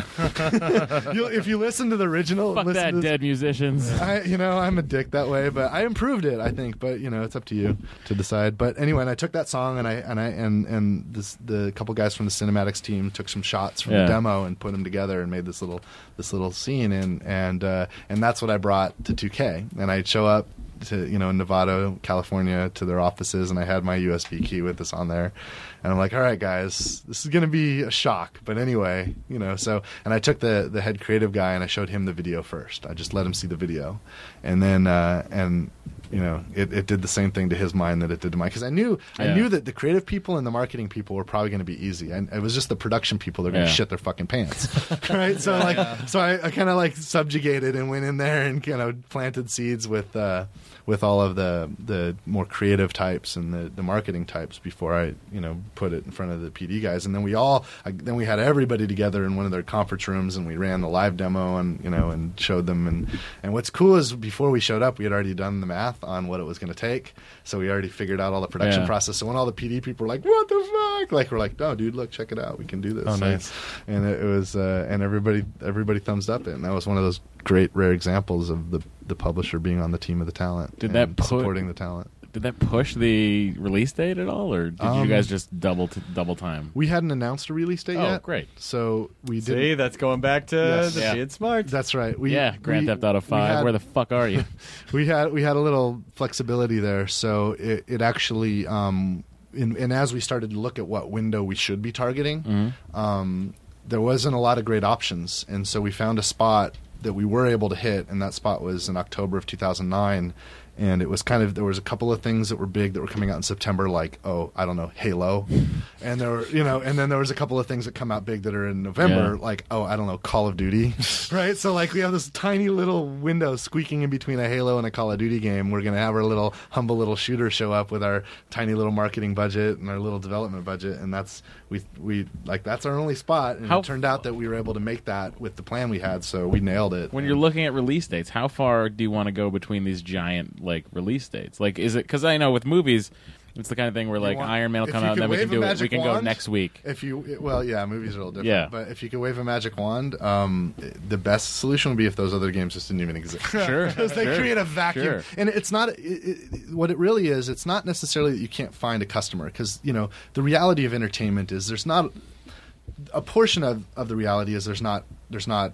you, if you listen to the original, Fuck listen that, to this- dead musicians. I, you know, I'm a dick that way, but I improved it, I think. But you know, it's up to you to decide. But anyway, and I took that song and I and I and and this, the couple guys from the cinematics team took some shots from Yeah. the demo and put them together and made this little this little scene. And and uh, and that's what I brought to two K. And I'd show up to you know in Nevada, California, to their offices, and I had my U S B key with this on there. And I'm like, all right, guys, this is going to be a shock. But anyway, you know, so, and I took the, the head creative guy and I showed him the video first. I just let him see the video. And then, uh, and, you know, it, it did the same thing to his mind that it did to mine. Because I knew, Yeah. I knew that the creative people and the marketing people were probably going to be easy. And it was just the production people that are going to Yeah. shit their fucking pants. Right? So, like, so I, I kind of like subjugated and went in there and kind of planted seeds with, uh, with all of the the more creative types and the, the marketing types before I you know put it in front of the P D guys, and then we all I, then we had everybody together in one of their conference rooms and we ran the live demo and you know and showed them and and what's cool is before we showed up we had already done the math on what it was going to take, so we already figured out all the production Yeah. process. So when all the P D people were like, what the fuck, like we're like, oh dude, look, check it out, we can do this. Oh, nice. And it, it was uh, and everybody everybody thumbs up it, and that was one of those great rare examples of the the publisher being on the team of the talent. Did and that put- supporting the talent? Did that push the release date at all, or did you Um, guys just double t- double time? We hadn't announced a release date Oh, yet. great. So we did. See, that's going back to Yes. the Yeah. Being Smart. That's right. We, yeah, Grand we- Theft Auto we Five. had- Where the fuck are you? we had we had a little flexibility there, so it, it actually, um, in, and as we started to look at what window we should be targeting, Mm-hmm. um, there wasn't a lot of great options, and so we found a spot that we were able to hit, and that spot was in October of two thousand nine. And it was kind of, there was a couple of things that were big that were coming out in September, like, oh, I don't know, Halo. And there were, you know, and then there was a couple of things that come out big that are in November, Yeah. like, oh, I don't know, Call of Duty. Right? So, like, we have this tiny little window squeaking in between a Halo and a Call of Duty game. We're going to have our little humble little shooter show up with our tiny little marketing budget and our little development budget. And that's, we, we like, that's our only spot. And How- it turned out that we were able to make that with the plan we had. So we nailed it. When you're And- looking at release dates, how far do you want to go between these giant like release dates? Like, is it because I know with movies, it's the kind of thing where like want- Iron Man will if come you out, and could then we can wave a do it. We magic can go wand, next week. If you, well, yeah, movies are a little different. Yeah. But if you could wave a magic wand, um, the best solution would be if those other games just didn't even exist. Sure, Because they sure, create a vacuum, sure. and it's not it, it, what it really is. It's not necessarily that you can't find a customer, because you know the reality of entertainment is there's not a portion of, of the reality is there's not there's not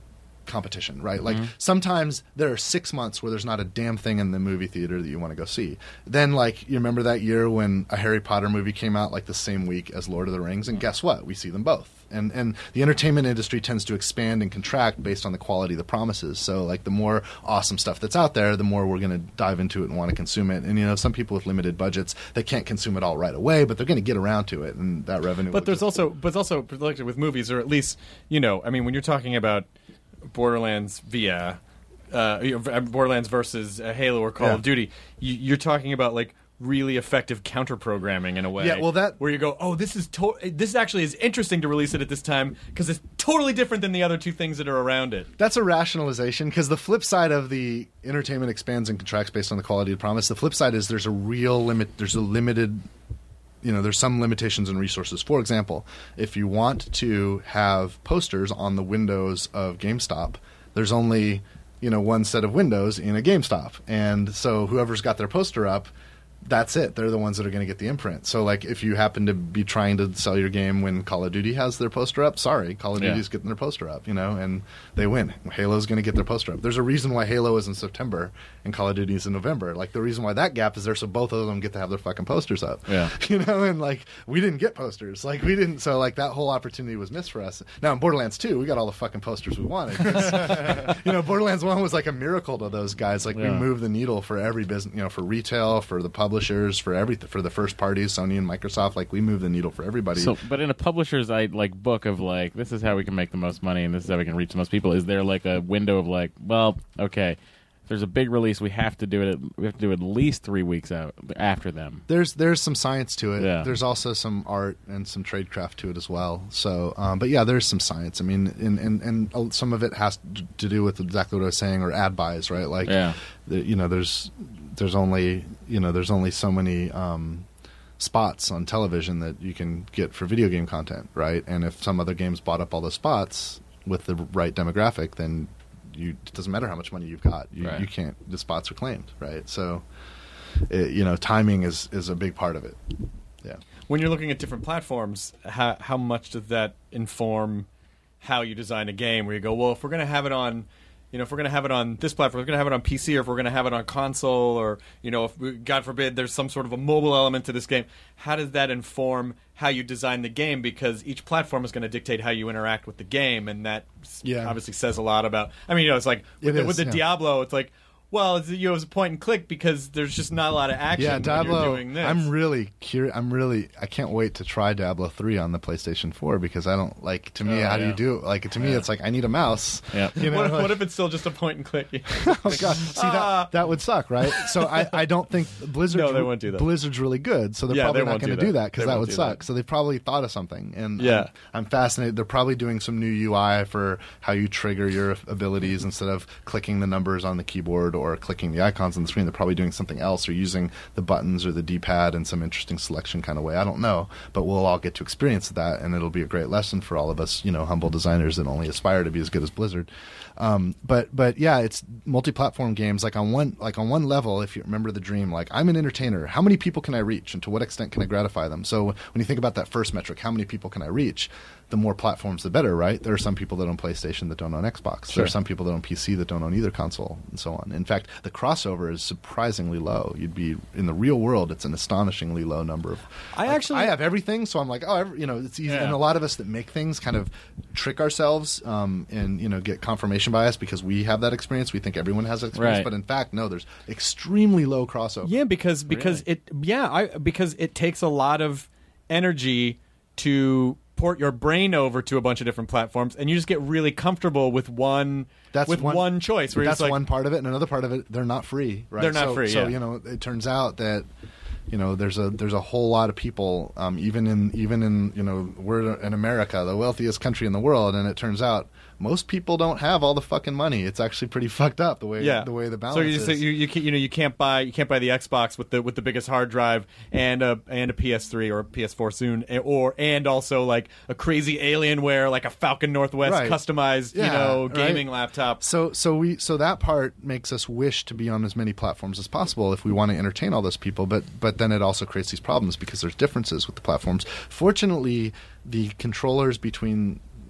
competition, right? Like sometimes there are six months where there's not a damn thing in the movie theater that you want to go see. Then, like, you remember that year when a Harry Potter movie came out like the same week as Lord of the Rings, and guess what? We see them both. And and the entertainment industry tends to expand and contract based on the quality of the promises. So, like, the more awesome stuff that's out there, the more we're going to dive into it and want to consume it. And, you know, some people with limited budgets, they can't consume it all right away, but they're going to get around to it, and that revenue. But will there's just- also, but it's also like with movies, or at least, you know, I mean, when you're talking about Borderlands via uh, you know, Borderlands versus uh, Halo or Call Yeah. of Duty, you, you're talking about like really effective counter programming in a way. Yeah, well, that- where you go, oh, this is to- this actually is interesting to release it at this time because it's totally different than the other two things that are around it. That's a rationalization, because the flip side of the entertainment expands and contracts based on the quality of the promise. The flip side is there's a real limit. There's a limited, you know, there's some limitations and resources. For example, if you want to have posters on the windows of GameStop, there's only, you know, one set of windows in a GameStop, and so whoever's got their poster up, that's it. They're the ones that are going to get the imprint. So, like, if you happen to be trying to sell your game when Call of Duty has their poster up, sorry, Call of Yeah. Duty's getting their poster up, you know, and they win. Halo's going to get their poster up. There's a reason why Halo is in September and Call of Duty is in November. Like, the reason why that gap is there, so both of them get to have their fucking posters up. Yeah. You know, and, like, we didn't get posters. Like, we didn't, so, like, that whole opportunity was missed for us. Now, in Borderlands two, we got all the fucking posters we wanted. 'Cause, you know, Borderlands one was like a miracle to those guys. Like, Yeah. we moved the needle for every business, you know, for retail, for the publishers, for everything, for the first parties, Sony and Microsoft. Like, we moved the needle for everybody. So, but in a publisher's I like book of like, this is how we can make the most money and this is how we can reach the most people. Is there like a window of like, well, okay, if there's a big release, we have to do it. At, we have to do it at least three weeks out after them. There's there's some science to it. Yeah. There's also some art and some tradecraft to it as well. So, um, but yeah, there's some science. I mean, and, and and some of it has to do with exactly what I was saying, or ad buys, right? Like, Yeah. the, you know, there's there's only you know there's only so many um, spots on television that you can get for video game content, right? And if some other games bought up all the spots with the right demographic, then you, it doesn't matter how much money you've got. You, Right. you can't. The spots are claimed, right? So, it, you know, timing is is a big part of it. Yeah. When you're looking at different platforms, how how much does that inform how you design a game? Where you go, well, if we're going to have it on, you know, if we're going to have it on this platform, if we're going to have it on P C, or if we're going to have it on console, or, you know, if we, God forbid there's some sort of a mobile element to this game, how does that inform how you design the game? Because each platform is going to dictate how you interact with the game, and that s- Yeah. obviously says a lot about. I mean, you know, it's like with It the, is, with the yeah. Diablo, it's like, well, it's, you know, it's a point and click because there's just not a lot of action Yeah, when Diablo. you're doing this. I'm really curious. I'm really. I can't wait to try Diablo three on the PlayStation four, because I don't like. To me, Oh, how do yeah. you do it? Like, to me, it's like I need a mouse. Yeah. You know, what, if, like- what if it's still just a point and click? oh god, see Ah. that that would suck, right? So I, I don't think Blizzard. No, they won't do that. Blizzard's really good, so they're Yeah, probably they not won't going to do do that. that because They that won't would do suck. that. So they've probably thought of something, and Yeah. I'm, I'm fascinated. They're probably doing some new U I for how you trigger your abilities instead of clicking the numbers on the keyboard or clicking the icons on the screen. They're probably doing something else, or using the buttons or the D-pad in some interesting selection kind of way. I don't know, but we'll all get to experience that, and it'll be a great lesson for all of us, you know, humble designers that only aspire to be as good as Blizzard. Um, but but yeah, it's multi-platform games. Like on one like on one level, if you remember the dream, like I'm an entertainer. How many people can I reach, and to what extent can I gratify them? So when you think about that first metric, how many people can I reach? The more platforms, the better, right? There are some people that own PlayStation that don't own Xbox. There Sure. are some people that own P C that don't own either console, and so on. In fact, the crossover is surprisingly low. You'd be in the real world, it's an astonishingly low number of. I like, actually- I have everything, so I'm like, oh, every, you know, it's easy. Yeah. And a lot of us that make things kind of trick ourselves um, and you know get confirmation bias because we have that experience. We think everyone has that experience, Right. but in fact, no. There's extremely low crossover. Yeah, because because it yeah I because it takes a lot of energy to port your brain over to a bunch of different platforms, and you just get really comfortable with one That's with one, one, choice. Where you're that's just like, one part of it, and another part of it, they're not free. Right? They're not so, free, So yeah. you know, it turns out that you know there's a there's a whole lot of people, um, even in even in you know we're in America, the wealthiest country in the world, and it turns out most people don't have all the fucking money. It's actually pretty fucked up the way yeah, the way the balance So you is. just, you you, can, you know you can't buy you can't buy the Xbox with the with the biggest hard drive and a and a P S three or a P S four soon, or and also like a crazy Alienware like a Falcon Northwest Right. customized you Yeah, know right. gaming laptop. So so we so that part makes us wish to be on as many platforms as possible if we want to entertain all those people, but but then it also creates these problems because there's differences with the platforms. Fortunately, the controllers between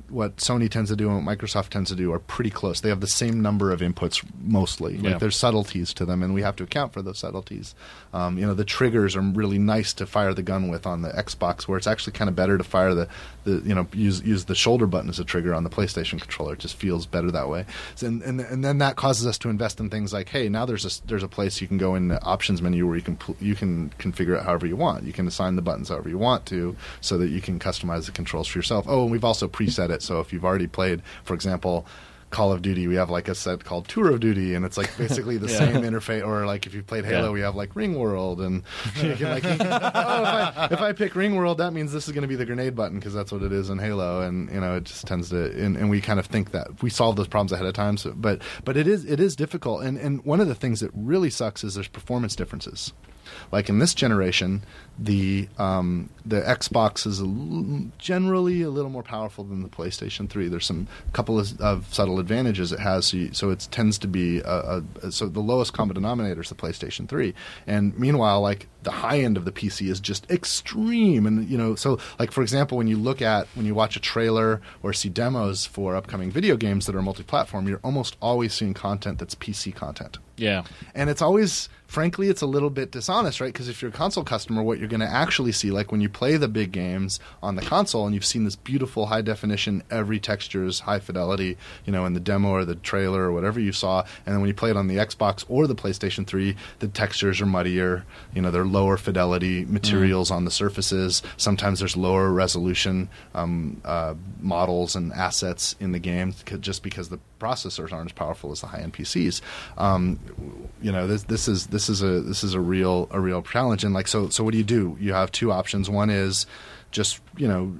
what Sony tends to do and what Microsoft tends to do are pretty close. They have the same number of inputs mostly. Yeah. Like there's subtleties to them, and we have to account for those subtleties. Um, you know, the triggers are really nice to fire the gun with on the Xbox, where it's actually kind of better to fire the, the you know use use the shoulder button as a trigger on the PlayStation controller. It just feels better that way. So, and, and and then that causes us to invest in things like, hey, now there's a there's a place you can go in the options menu where you can pl- you can configure it however you want. You can assign the buttons however you want to, so that you can customize the controls for yourself. Oh, and we've also preset it, so if you've already played, for example, Call of Duty, we have like a set called Tour of Duty, and it's like basically the Yeah. same interface. Or like if you played Halo, Yeah. we have like Ring World, and you can like, oh, if I, if I pick Ring World, that means this is going to be the grenade button because that's what it is in Halo, and you know it just tends to, and, and we kind of think that we solve those problems ahead of time. So, but but it is it is difficult, and and one of the things that really sucks is there's performance differences. Like in this generation, the um, the Xbox is a l- generally a little more powerful than the PlayStation three. There's some couple of, of subtle advantages it has. So, you, so it tends to be a, a, so the lowest common denominator is the PlayStation three. And meanwhile, like the high end of the P C is just extreme. And you know, so like for example, when you look at when you watch a trailer or see demos for upcoming video games that are multi-platform, you're almost always seeing content that's P C content. Yeah. And it's always, frankly, it's a little bit dishonest, right? Because if you're a console customer, what you're going to actually see, like when you play the big games on the console and you've seen this beautiful high definition, every texture is high fidelity, you know, in the demo or the trailer or whatever you saw. And then when you play it on the Xbox or the PlayStation three, the textures are muddier, you know, they're lower fidelity materials mm. on the surfaces. Sometimes there's lower resolution um, uh, models and assets in the game just because the processors aren't as powerful as the high-end P Cs. Um, you know, this this is this is a this is a real a real challenge. And like so so what do you do? You have two options. One is just, you know,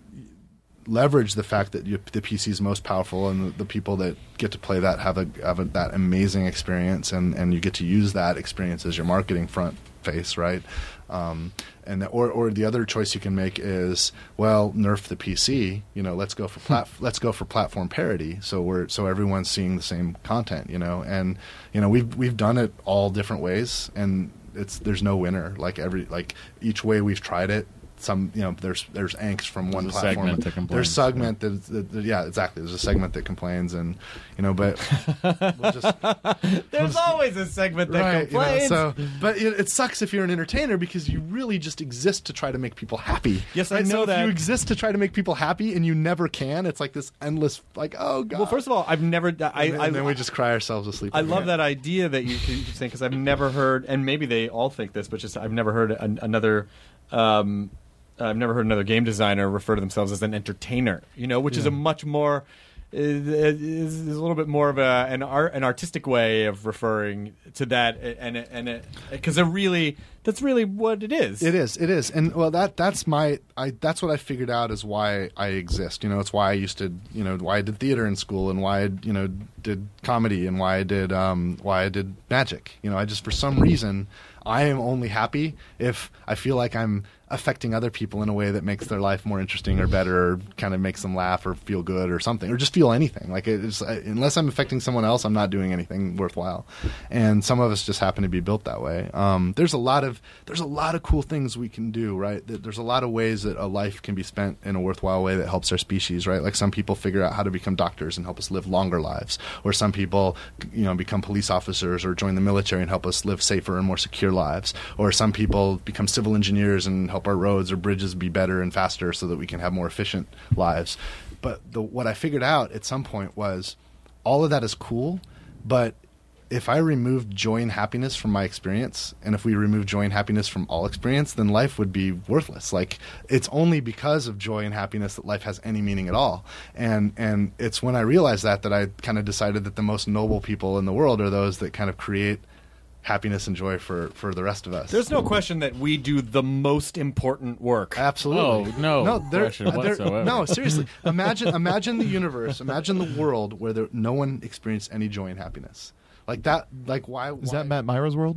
leverage the fact that you, the P C is most powerful, and the, the people that get to play that have a have a, that amazing experience, and, and you get to use that experience as your marketing front face, right? Um, and the, or or the other choice you can make is, well, nerf the P C. You know, let's go for plat- let's go for platform parity. So we're so everyone's seeing the same content. You know, and you know we've we've done it all different ways, and it's there's no winner. Like every like each way we've tried it. Some you know there's there's angst from one There's a platform. segment that complains. There's segment that, that, that yeah exactly. There's a segment that complains, and you know, but we'll just, There's always a segment that right, complains. You know, so, but it, it sucks if you're an entertainer because you really just exist to try to make people happy. Yes, I right? know so that. If you exist to try to make people happy and you never can, it's like this endless like oh god. Well, first of all, I've never. I, and, I, and then we just cry ourselves asleep. I love that idea that you keep saying because I've never heard, and maybe they all think this, but just I've never heard an, another. Um, I've never heard another game designer refer to themselves as an entertainer. You know, which yeah. is a much more. Is, is, is a little bit more of a an art an artistic way of referring to that, and and because it, it really that's really what it is. It is, it is, and well, that that's my I that's what I figured out is why I exist. You know, it's why I used to, you know, why I did theater in school, and why I, you know, did comedy, and why I did um, why I did magic. You know, I just for some reason I am only happy if I feel like I'm affecting other people in a way that makes their life more interesting or better, or kind of makes them laugh or feel good or something, or just feel anything. Like it's, unless I'm affecting someone else, I'm not doing anything worthwhile. And some of us just happen to be built that way. Um, there's a lot of there's a lot of cool things we can do, right? There's a lot of ways that a life can be spent in a worthwhile way that helps our species, right? Like some people figure out how to become doctors and help us live longer lives, or some people, you know, become police officers or join the military and help us live safer and more secure lives, or some people become civil engineers and help our roads or bridges be better and faster so that we can have more efficient lives. But the, what I figured out at some point was all of that is cool, but if I removed joy and happiness from my experience, and if we remove joy and happiness from all experience, then life would be worthless. Like, it's only because of joy and happiness that life has any meaning at all. And and it's when I realized that that I kind of decided that the most noble people in the world are those that kind of create happiness and joy for, for the rest of us. There's no question that we do the most important work. Absolutely. Oh, no no there, question there- whatsoever. No, seriously. Imagine imagine the universe. Imagine the world where there, no one experienced any joy and happiness. Like that. Like why? Is why? that Matt Myra's world?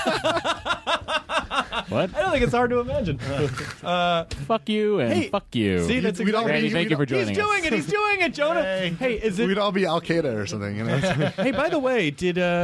What? I don't think it's hard to imagine. Uh, Fuck you and Hey, fuck you. see, that's We'd all exactly. Randy, thank you for joining He's us. doing it. He's doing it, Jonah. Hey, is it? We'd all be Al Qaeda or something. You know. Hey, by the way, did uh,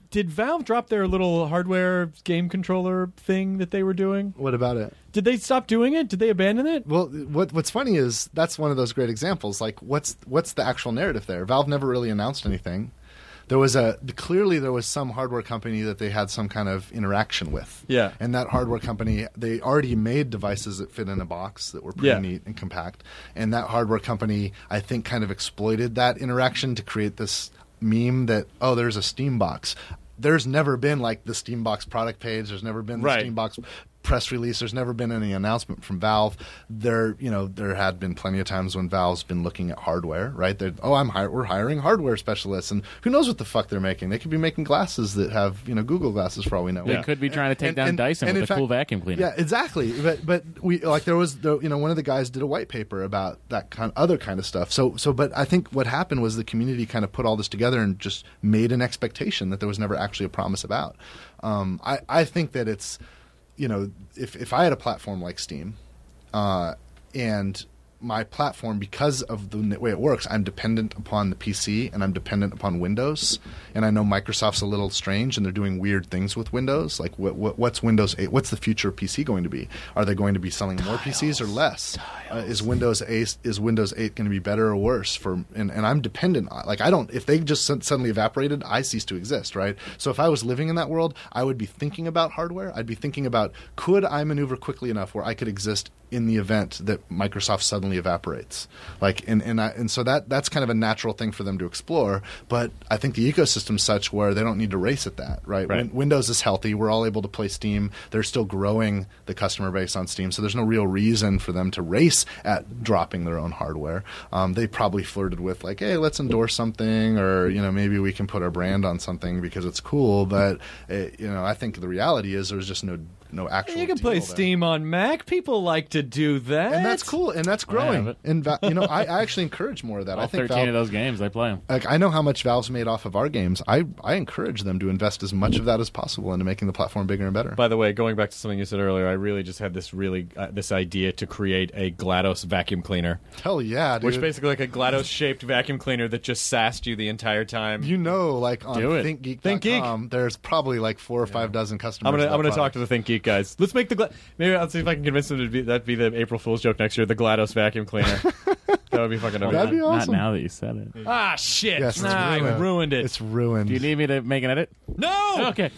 did Valve drop their little hardware game controller thing that they were doing? What about it? Did they stop doing it? Did they abandon it? Well, what what's funny is that's one of those great examples. Like, what's what's the actual narrative there? Valve never really announced anything. There was a clearly there was some hardware company that they had some kind of interaction with. Yeah. And that hardware company, they already made devices that fit in a box that were pretty Yeah. neat and compact. And that hardware company, I think, kind of exploited that interaction to create this meme that, oh, there's a Steam box. There's never been like the Steam box product page. There's never been the Right. Steam box press release. There's never been any announcement from Valve. There, you know, there had been plenty of times when Valve's been looking at hardware, right? They're, oh, I'm hi- we're hiring hardware specialists, and who knows what the fuck they're making? They could be making glasses that have, you know, Google glasses for all we know. They could be trying to take And- down and- Dyson and with in a fact- cool vacuum cleaner. Yeah, exactly. But but we like there was the, you know, one of the guys did a white paper about that kind other kind of stuff. So so but I think what happened was the community kind of put all this together and just made an expectation that there was never actually a promise about. Um, I I think that it's, you know, if if I had a platform like Steam, uh, and my platform, because of the way it works, I'm dependent upon the P C and I'm dependent upon Windows. And I know Microsoft's a little strange and they're doing weird things with Windows. Like, what, what, what's Windows eight? What's the future of P C going to be? Are they going to be selling more P Cs or less? Uh, is Windows eight is Windows eight going to be better or worse? For and, and I'm dependent on, like, I don't. If they just suddenly evaporated, I cease to exist, right? So if I was living in that world, I would be thinking about hardware. I'd be thinking about, could I maneuver quickly enough where I could exist in the event that Microsoft suddenly evaporates, like, and and, I, and so that that's kind of a natural thing for them to explore. But I think the ecosystem's such where they don't need to race at that, right? Right. Win- Windows is healthy; we're all able to play Steam. They're still growing the customer base on Steam, so there's no real reason for them to race at dropping their own hardware. Um, they probably flirted with like, hey, let's endorse something, or you know, maybe we can put our brand on something because it's cool. But it, you know, I think the reality is there's just no no actual. You can deal play there. Steam on Mac. People like to do that. And that's cool, and that's have growing. it. And va- you know, I, I actually encourage more of that. All I think thirteen Valve, of those games, I play them. like, I know how much Valve's made off of our games. I I encourage them to invest as much of that as possible into making the platform bigger and better. By the way, going back to something you said earlier, I really just had this really uh, this idea to create a GLaDOS vacuum cleaner, Hell yeah, dude! which basically like a GLaDOS shaped vacuum cleaner that just sassed you the entire time. you know, like on Do it. ThinkGeek Think Geek. dot com, there's probably like four or five dozen customers. I'm gonna of that I'm gonna talk product. to the Think Geek guys. Let's make the Gla- maybe I'll see if I can convince them to be that be the April Fool's joke next year. The GLaDOS vacuum cleaner. That would be fucking amazing. That'd be Not awesome. now that you said it. Ah shit! Yes, it's nah, I ruined. ruined it. It's ruined. Do you need me to make an edit? no. Okay.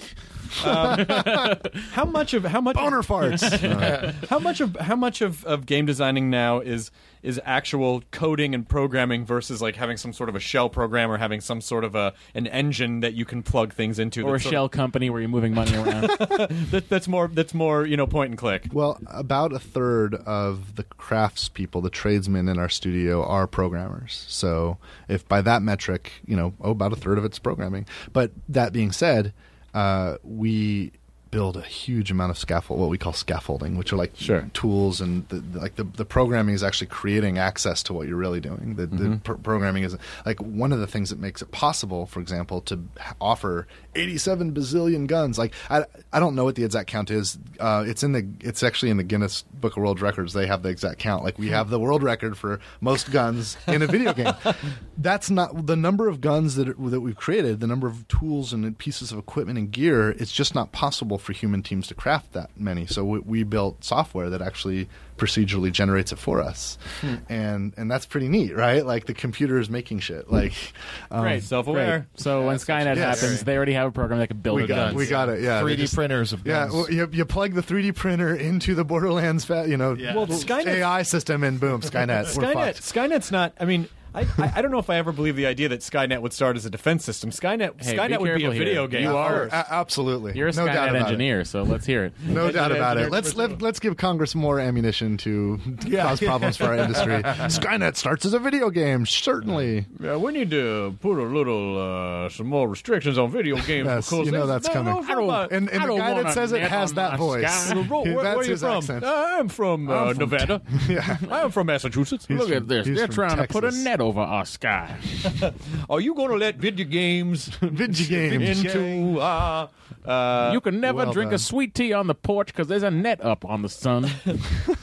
How much of how much boner farts? Uh, how much of how much of, of game designing now is is actual coding and programming versus like having some sort of a shell program or having some sort of a an engine that you can plug things into, Or a that's sort shell company where you're moving money around. of- that, that's more that's more you know point and click. Well, about a third of the craftspeople, the tradesmen in our studio, are programmers. So, if by that metric, you know, oh, about a third of it's programming. But that being said, uh, we build a huge amount of scaffold, what we call scaffolding, which are like Sure. tools, and the, the, like the the programming is actually creating access to what you're really doing. The, the pr- programming is like one of the things that makes it possible, for example, to h- offer eighty-seven bazillion guns. Like I, I don't know what the exact count is. Uh, it's in the it's actually in the Guinness Book of World Records. They have the exact count. Like we have the world record for most guns in a video game. That's not the number of guns that that we've created. The number of tools and pieces of equipment and gear. It's just not possible for human teams to craft that many. So we, we built software that actually procedurally generates it for us, and and that's pretty neat, right? Like the computer is making shit. Like, um, Great. Self-aware. Great. So when Skynet yes. happens, they already have a program that can build we got guns. we got it. Yeah, three they D just- printers of Yeah, guns. well, you, you plug the three D printer into the Borderlands, fa- you know, Well, Skynet- A I system, and boom, Skynet. We're Skynet fucked. Skynet's not. I mean. I, I, I don't know if I ever believed the idea that Skynet would start as a defense system. Skynet Hey, Skynet be would be a careful here. video game. You are- Oh, a- absolutely. You're a no doubt Skynet about engineer, so let's hear it. It. No doubt about it. engineer. Let's let, let's give Congress more ammunition to cause problems for our industry. Skynet starts as a video game, certainly. Yeah, we need to put a little uh, some more restrictions on video games Yes, because you know there's- that's no, coming. no, I don't- uh, And, and I the don't guy want that a says it net has on that my voice. sky. Where, where, That's where are you his from? accent. Uh, I'm from uh, I'm from Nevada. Yeah. I'm from Massachusetts. Look from- at this. he's They're from trying to put a Texas. net over our sky. Are you going to let video games Video games. into? Uh, uh, You can never well drink done. a sweet tea on the porch because there's a net up on the sun.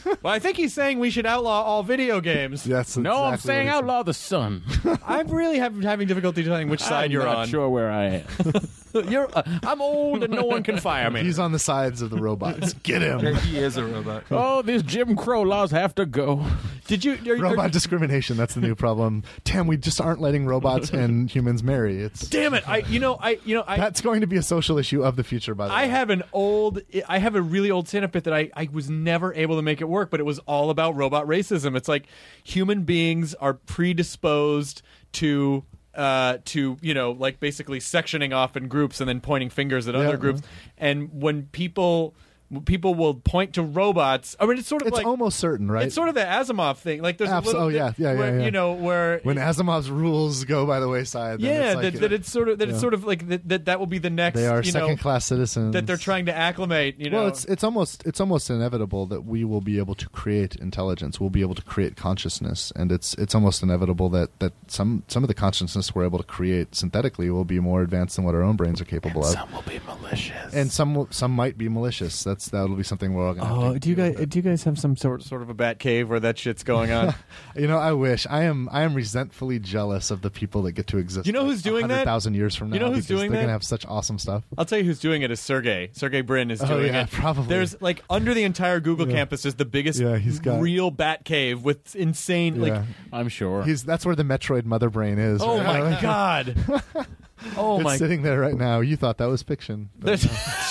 Well, I think he's saying we should outlaw all video games. That's No, I'm exactly saying what he outlaw the sun. I'm really having having difficulty telling which side I'm you're not on. sure where I am. You're, uh, I'm old and no one can fire said. me. He's on the sides of the robots. Get him. He is a robot. Oh, these Jim Crow laws have to go. Did you? Are, Robot are, discrimination. That's the new problem. Tam, we just aren't letting robots and humans marry. It's damn it! I, you know, I, you know, I. That's going to be a social issue of the future, by the I way. have an old, I have a really old stand-up bit that I, I was never able to make it work, but it was all about robot racism. It's like human beings are predisposed to, uh, to you know, like basically sectioning off in groups and then pointing fingers at Yeah, other groups. And when people, people will point to robots. I mean, it's sort of It's like almost certain, right? it's sort of the Asimov thing. Like there's Abs- a little, oh, yeah, yeah, yeah, where, yeah. you know, where when Asimov's rules go by the wayside. then yeah, it's like, that, that it's sort of that yeah. it's sort of like that, that that will be the next. they are you know, second-class citizens. that they're trying to acclimate. You know, Well, it's it's almost it's almost inevitable that we will be able to create intelligence. We'll be able to create consciousness, and it's it's almost inevitable that, that some some of the consciousness we're able to create synthetically will be more advanced than what our own brains are capable of. Some will be malicious. And some will- some might be malicious. That's that'll be something we're all going to have Oh, to do you deal guys with. do you guys have some sort sort of a bat cave where that shit's going on? You know, I wish. I am I am resentfully jealous of the people that get to exist. You know who's doing that? one hundred thousand years from now. You know who's because doing they're that? gonna have such awesome stuff. I'll tell you who's doing it is Sergey. Sergey Brin is Oh, doing yeah, it. probably. There's like under the entire Google Yeah. campus is the biggest Yeah, he's got- real bat cave with insane like yeah. I'm sure. He's that's where the Metroid mother brain is. oh right? my god. Oh it's my sitting there right now. You thought that was fiction. but there's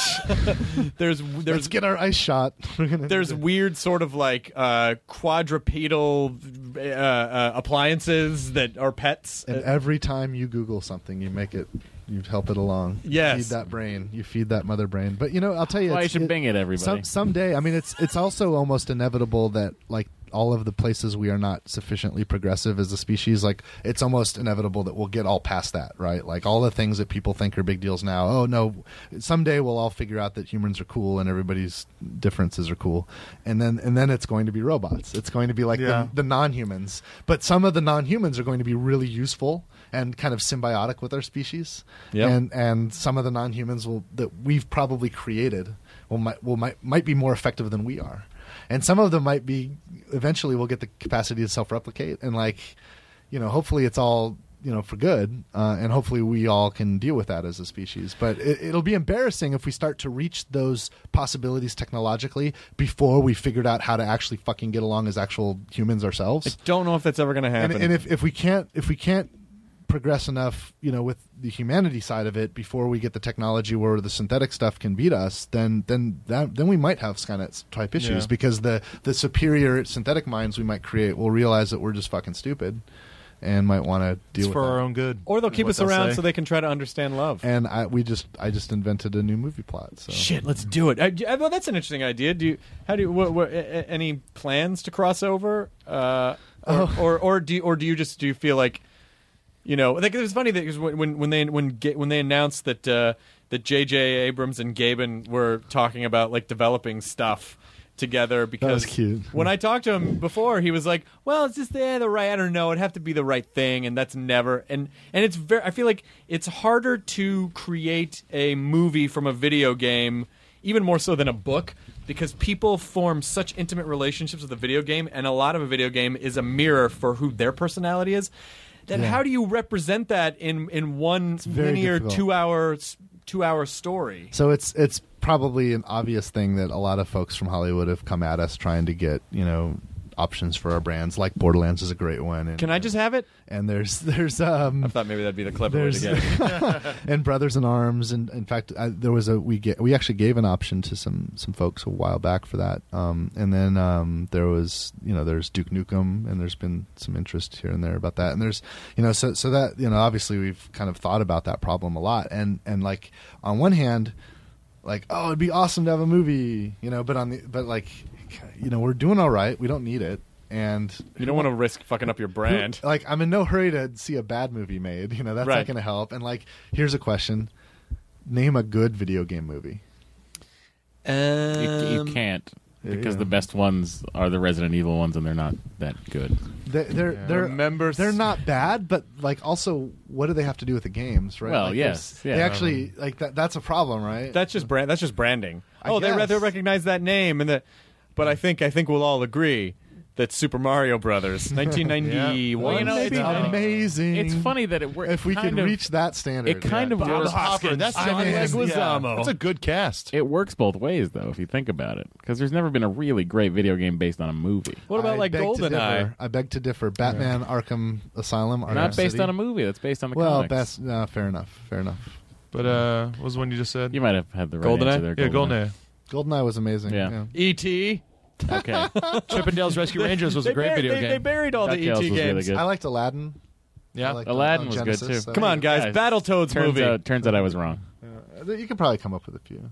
there's Let's there's get our ice shot. We're gonna there's weird sort of like uh, quadrupedal uh, uh, appliances that are pets. and Uh, every time you Google something, you make it, you help it along. Yes. You feed that brain. You feed that mother brain. But you know, I'll tell you, Well, you it's, should it, bing it, everybody. Some, someday, I mean, it's it's also almost inevitable that like all of the places we are not sufficiently progressive as a species, like it's almost inevitable that we'll get all past that, right? Like all the things that people think are big deals now. Oh no, someday we'll all figure out that humans are cool and everybody's differences are cool, and then and then it's going to be robots. It's going to be like Yeah. the, the non-humans, but some of the non-humans are going to be really useful and kind of symbiotic with our species, Yep. and and some of the non-humans will that we've probably created will might will might might be more effective than we are. And some of them might be eventually will get the capacity to self-replicate, and like, you know, hopefully it's all, you know, for good, uh, and hopefully we all can deal with that as a species. But it, it'll be embarrassing if we start to reach those possibilities technologically before we figured out how to actually fucking get along as actual humans ourselves. I don't know if that's ever going to happen. And, and if, if we can't if we can't progress enough, you know, with the humanity side of it before we get the technology where the synthetic stuff can beat us, then then that, then we might have Skynet type issues Yeah. because the the superior synthetic minds we might create will realize that we're just fucking stupid and might want to deal It's with for that. our own good. or they'll is keep what us they'll around say. so they can try to understand love. And I we just I just invented a new movie plot. So Shit, let's do it. Uh, d- uh, well, that's an interesting idea. Do you? How do you? What, what, a- a- any plans to cross over? Uh, or, Oh. or or do you, or do you just do you feel like, you know, like it was funny that 'cause when when when they when Ga- when they announced that uh, that J J Abrams and Gaben were talking about like developing stuff together because was cute. when I talked to him before, he was like, "Well, it's just the, the right. I don't know. It'd have to be the right thing, and that's never." And and it's very. I feel like it's harder to create a movie from a video game, even more so than a book, because people form such intimate relationships with a video game, and a lot of a video game is a mirror for who their personality is. Then Yeah. how do you represent that in in one very linear difficult. two hour two hour story? So it's it's probably an obvious thing that a lot of folks from Hollywood have come at us trying to get, you know, options for our brands. Like Borderlands is a great one. And, Can I just have it? And there's there's um I thought maybe that'd be the clever way to there's get it. and Brothers in Arms, and in fact I, there was a we get we actually gave an option to some some folks a while back for that. Um, and then um, there was you know there's Duke Nukem, and there's been some interest here and there about that. And there's you know so so that you know obviously we've kind of thought about that problem a lot. And and like on one hand, like oh it'd be awesome to have a movie, you know, but on the but like you know we're doing all right. We don't need it. And You don't want to risk fucking up your brand. like I'm in no hurry to see a bad movie made. You know, that's Right. not going to help. And like, here's a question: name a good video game movie. you, you Um, can't because yeah. the best ones are the Resident Evil ones, and they're not that good. They're they're Yeah. they're, Remember- they're not bad, but like also, what do they have to do with the games? Right? Well, Like, yes, there's- yeah. They actually like that. That's a problem, right? That's just brand. That's just branding. I Oh, they guess. rather recognize that name and the. but I think I think we'll all agree that Super Mario Brothers, nineteen ninety-one, Well, you know, maybe. it's amazing. It's funny that it works. If we could reach that standard, it kind of Bob works. Hoskins, that's John I'm in. Leguizamo. Yeah. That's a good cast. It works both ways, though, if you think about it, because there's never been a really great video game based on a movie. What about I like beg to GoldenEye? differ. I beg to differ. Batman: Arkham Asylum. Arkham Not based City. on a movie. That's based on the Well, comics. best. Uh, fair enough. Fair enough. But uh, what was the one you just said? You might have had the right GoldenEye? answer there. yeah, GoldenEye. GoldenEye was amazing. Yeah. yeah. E T Okay. Chippendales Rescue Rangers was They a great bur- video they, game. They buried all the E DuckTales T was really games. good. I liked Aladdin. yeah, I liked Aladdin on was good, Genesis, too. so- Come on, guys. Guys, Battletoads turns movie. out, turns out I was wrong. Uh, you could probably come up with a few.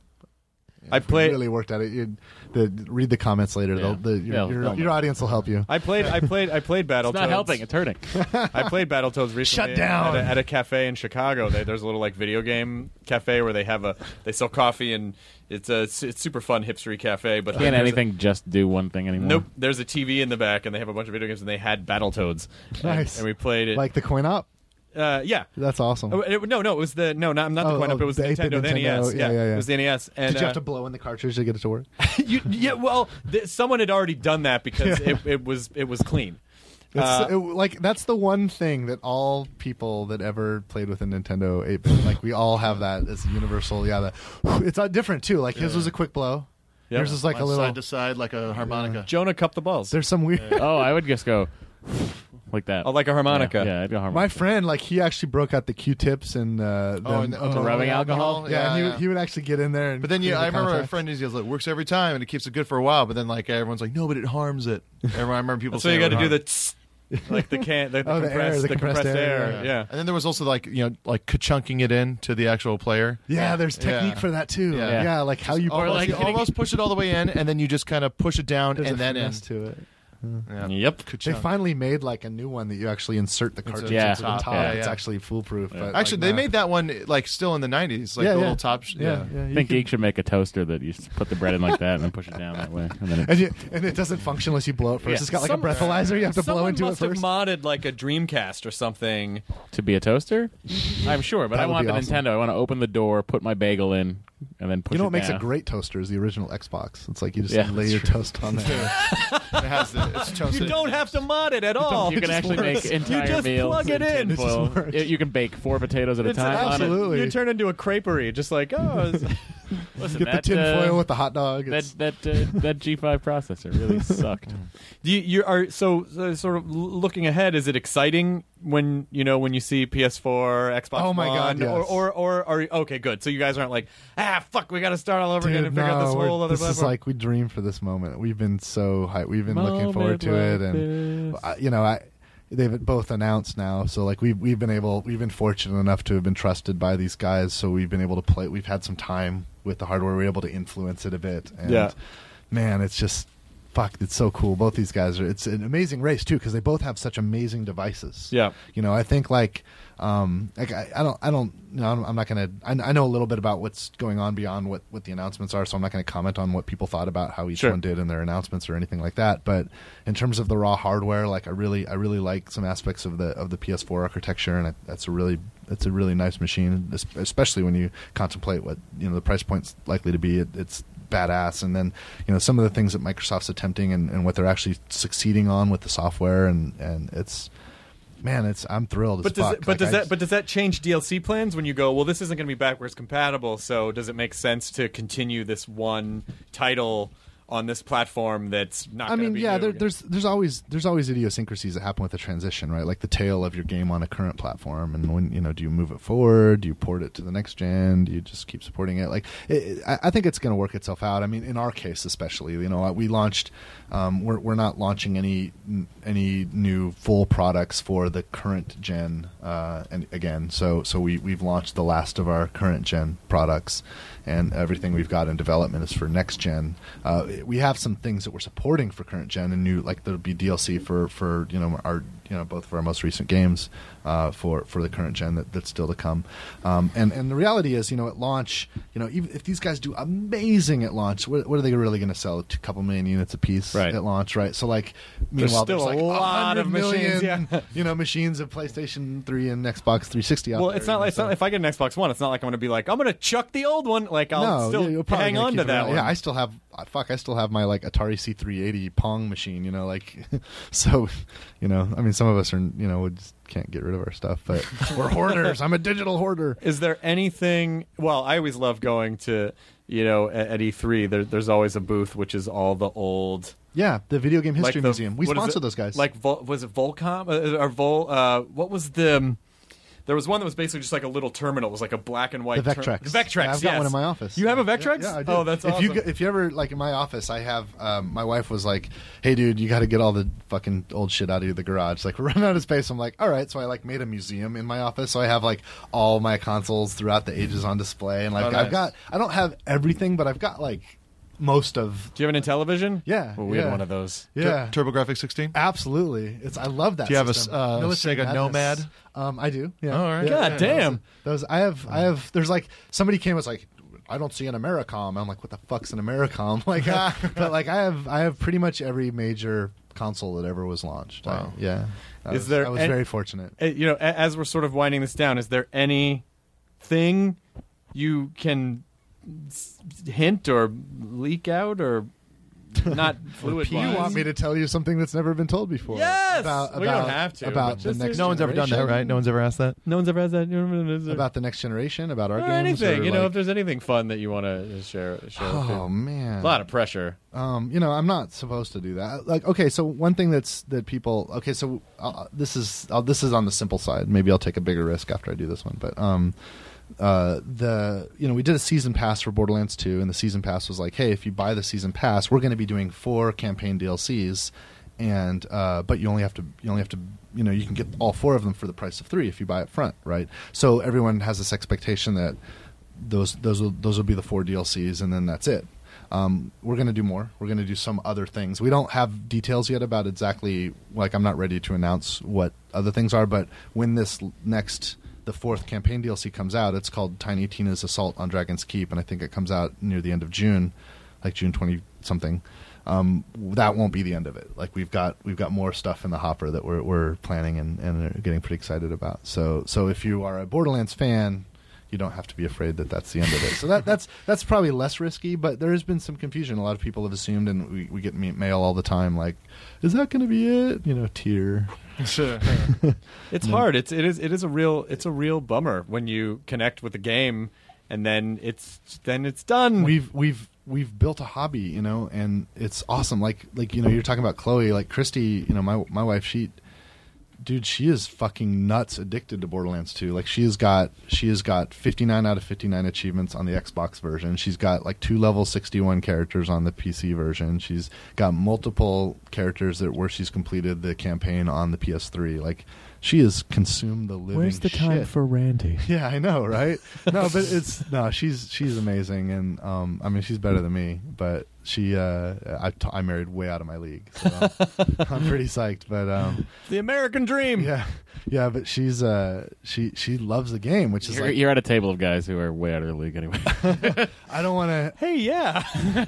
Yeah, I if we played- really worked at it. You'd, the, read the comments later. Yeah. They'll, the, your, They'll- your, they'll your know. audience will help you. I played. I played. I played Battletoads. It's not helping. It's hurting. I played Battletoads recently. Shut down. at a, at a cafe in Chicago. They, there's a little like video game cafe where they have a they sell coffee and it's a it's, it's super fun hipstery cafe. But Can't there's a- anything just do one thing anymore? Nope. There's a T V in the back and they have a bunch of video games and they had Battletoads. Nice. And, and we played it. Like the coin op. uh, yeah. That's awesome. Oh, it- no, no, it was the no, not not the Oh, coin up. oh, It was the the eight-bit Nintendo, the N E S. Nintendo. Yeah, yeah, yeah. It was the N E S. And Did you uh, have to blow in the cartridge to get it to work? you, yeah, well, th- someone had already done that because Yeah. it, it was it was clean. That's, Uh, it, like that's the one thing that all people that ever played with a Nintendo eight-bit, like we all have that as a universal. Yeah, that it's uh, different too. Like his was a quick blow. Yeah. Yours is like a little. side to side like a harmonica. Jonah cupped the balls. There's some weird. Oh, I would just go like that. Oh, like a harmonica. Yeah, yeah I'd go harmonica. My friend, like he actually broke out the Q-tips and uh, Oh, them- and, oh, the rubbing alcohol? Yeah, and he, yeah. would- he would actually get in there. And But then you, clean the I remember a contacts. friend who goes, "Look, works every time, and it keeps it good for a while." But then, like everyone's like, "No, but it harms it." Everyone, I remember people So saying you it got to would do the harm. tss, like the can the, the, Oh, the compressed, air, the compressed air, Yeah. yeah. And then there was also like you know like ka-chunking it in to the actual player. Yeah, there's technique Yeah. for that too. Yeah. Yeah, like how you. Almost, like you hitting- almost push it all the way in, and then you just kind of push it down there's and a then in. finesse to it. Yeah. Yep. They Ka-chunk. finally made like a new one that you actually insert the cartridge yeah. into the Top, top. yeah, It's yeah. actually foolproof. But Actually, like, they nah. made that one like still in the nineties, like Yeah, the yeah. little top. Sh- Yeah, yeah. I you think can- Geek should make a toaster that you just put the bread in like that and then push it down that way. And then it, And, you, and it doesn't function unless you blow it first. Yeah. It's got like Some- a breathalyzer. You have to blow Someone into it must have first. modded like a Dreamcast or something. to be a toaster? I'm sure, but That I would want be the awesome. Nintendo. I want to open the door, put my bagel in, and then push You know it what makes down. a great toaster is the original Xbox. It's like you just Yeah, lay that's your true. toast on there. It has the, it's toasted. You don't have to mod it at all. You can actually make entire You just meals plug it in. It just tinfoil. works. It- you can bake four potatoes at a It's time on it. absolutely. You turn into a creperie, just like oh. it's- Listen, Get the that, tin uh, foil with the hot dog. That It's, that uh, that G five processor really sucked. you, you are so, so sort of l- looking ahead. Is it exciting when you know when you see P S four, Xbox Oh my One, God, yes. or or or are you, okay, good. So you guys aren't like ah fuck, we got to start all over again Dude, and figure out no, this we're- whole other this is platform. like we dream for this moment. We've been so hyped. We've been looking forward to Moment it, like and this. uh, you know, I they've both announced now. So like we've we've been able, we've been fortunate enough to have been trusted by these guys. So we've been able to play. We've had some time with the hardware. We're able to influence it a bit. And Yeah. man, it's just. Fuck, it's so cool. Both these guys are. It's an amazing race too because they both have such amazing devices. Yeah. You know, I think like, um, like I, I don't, I don't, you know, I'm, I'm not gonna. I, I know a little bit about what's going on beyond what, what the announcements are, so I'm not going to comment on what people thought about how each Sure. one did in their announcements or anything like that. But in terms of the raw hardware, like I really, I really like some aspects of the of the P S four architecture, and I, that's a really, it's a really nice machine, es- especially when you contemplate what you know the price point's likely to be. It, it's badass, and then you know some of the things that Microsoft's attempting and, and what they're actually succeeding on with the software, and and it's man, it's I'm thrilled. But as does fuck. it, but Like, does I that just- but does that change D L C plans when you go? Well, this isn't going to be backwards compatible. So does it make sense to continue this one title on this platform that's not? I gonna mean, be yeah, new there, again? there's there's always there's always idiosyncrasies that happen with the transition, right? Like the tail of your game on a current platform, and when you know, do you move it forward? Do you port it to the next gen? Do you just keep supporting it? Like, it, it, I I think it's going to work itself out. I mean, in our case, especially, you know, we launched. Um, we're we're not launching any any new full products for the current gen, uh, and again, so so we we've launched the last of our current gen products, and everything we've got in development is for next gen. Uh, we have some things that we're supporting for current gen, and new like there'll be D L C for for you know our you know both of our most recent games uh, for for the current gen that, that's still to come. Um, and and the reality is, you know, at launch, you know, even if these guys do amazing at launch, what, what are they really going to sell? A couple million units a piece Right. at launch, right? So like, There's meanwhile, still there's like a lot of one hundred machines, million, yeah. you know, machines of PlayStation three and Xbox three sixty out Well, there. it's not you know, like it's not, so- if I get an Xbox One, it's not like I'm going to be, like I'm going to chuck the old one. Like I'll no, still yeah, you'll probably hang gonna on keep to it that around. one. Yeah, I still have. uh, Fuck, I still still have my like Atari C three eighty Pong machine. You know, like so. You know, I mean, some of us are you know we just can't get rid of our stuff, but we're hoarders. I'm a digital hoarder. Is there anything? Well, I always love going to you know at, at E three. There, there's always a booth which is all the old. Yeah, the Video Game History like the, Museum. We sponsor those guys. Like, Vol, was it Volcom uh, or Vol? Uh, what was the? Um, there was one that was basically just like a little terminal. It was like a black and white. The Vectrex. Ter- the Vectrex. Yeah, I've got yes. one in my office. You have a Vectrex? Yeah, yeah I do. Oh, that's if awesome. You, if you ever like in my office, I have. Um, my wife was like, "Hey, dude, you got to get all the fucking old shit out of the garage. Like, we're running out of space." I'm like, "All right." So I like made a museum in my office. So I have like all my consoles throughout the ages on display, and like Oh, nice. I've got. I don't have everything, but I've got like most of. Do you have an Intellivision? Yeah, Well, we yeah. had one of those. Yeah, Tur- TurboGrafx sixteen. Absolutely. It's I love that. Do you have a system. uh, Military Sega Madness. Nomad? Um, I do. Yeah. Oh, all right. God damn. Those, those I have. I have. There's like somebody came and was like, I don't see an Americom. I'm like, what the fuck's an Americom? Like, uh, but like I have. I have pretty much every major console that ever was launched. Wow. I, yeah. I Is was, there I was any- very fortunate. Uh, you know, a- as we're sort of winding this down, is there anything you can s- hint or leak out or not fluid? You want me to tell you something that's never been told before? Yes! About, Well, you don't about- have to, About but the just- next. No one's ever done that, generation? right? No one's ever asked that. No one's ever asked that. About the next generation. About our or games. anything. or You know, like- if there's anything fun that you want to share. share Oh man. a lot of pressure. Um, you know, I'm not supposed to do that. Like, okay, so one thing that's that people. Okay, so uh, this is uh, this is on the simple side. Maybe I'll take a bigger risk after I do this one. But um, uh, the you know we did a season pass for Borderlands two, and the season pass was like, hey, if you buy the season pass, we're going to be doing four campaign D L Cs, and uh, but you only have to you only have to you know you can get all four of them for the price of three if you buy it front, right? So everyone has this expectation that those those will, those will be the four D L Cs, and then that's it. Um, we're going to do more. We're going to do some other things. We don't have details yet about exactly, like I'm not ready to announce what other things are, but when this l- next, the fourth campaign D L C comes out, it's called Tiny Tina's Assault on Dragon's Keep, and I think it comes out near the end of June, like June twentieth-something. Um, that won't be the end of it. Like we've got we've got more stuff in the hopper that we're we're planning and, and are getting pretty excited about. So so if you are a Borderlands fan, you don't have to be afraid that that's the end of it. So that that's that's probably less risky, but there has been some confusion. A lot of people have assumed, and we, we get me- mail all the time, like, is that going to be it? You know, tear. It's hard. It's it is it is a real it's a real bummer when you connect with the game and then it's then it's done. We've we've we've built a hobby, you know, and it's awesome. Like like you know, you're talking about Chloe, like Christy, you know, my my wife, she. Dude, she is fucking nuts addicted to Borderlands two. Like she has got she has got fifty-nine out of fifty-nine achievements on the Xbox version. She's got like two level sixty-one characters on the P C version. She's got multiple characters that where she's completed the campaign on the P S three. Like she has consumed the living shit. Randy? Yeah, I know, right? No, but it's no, she's she's amazing, and um, I mean, she's better than me. But she, uh, I, t- I married way out of my league, so I'm pretty psyched. But um, The American dream. yeah, yeah, but she's uh, she she loves the game, which is You're, like you're at a table of guys who are way out of their league anyway. I don't want to. Hey, yeah.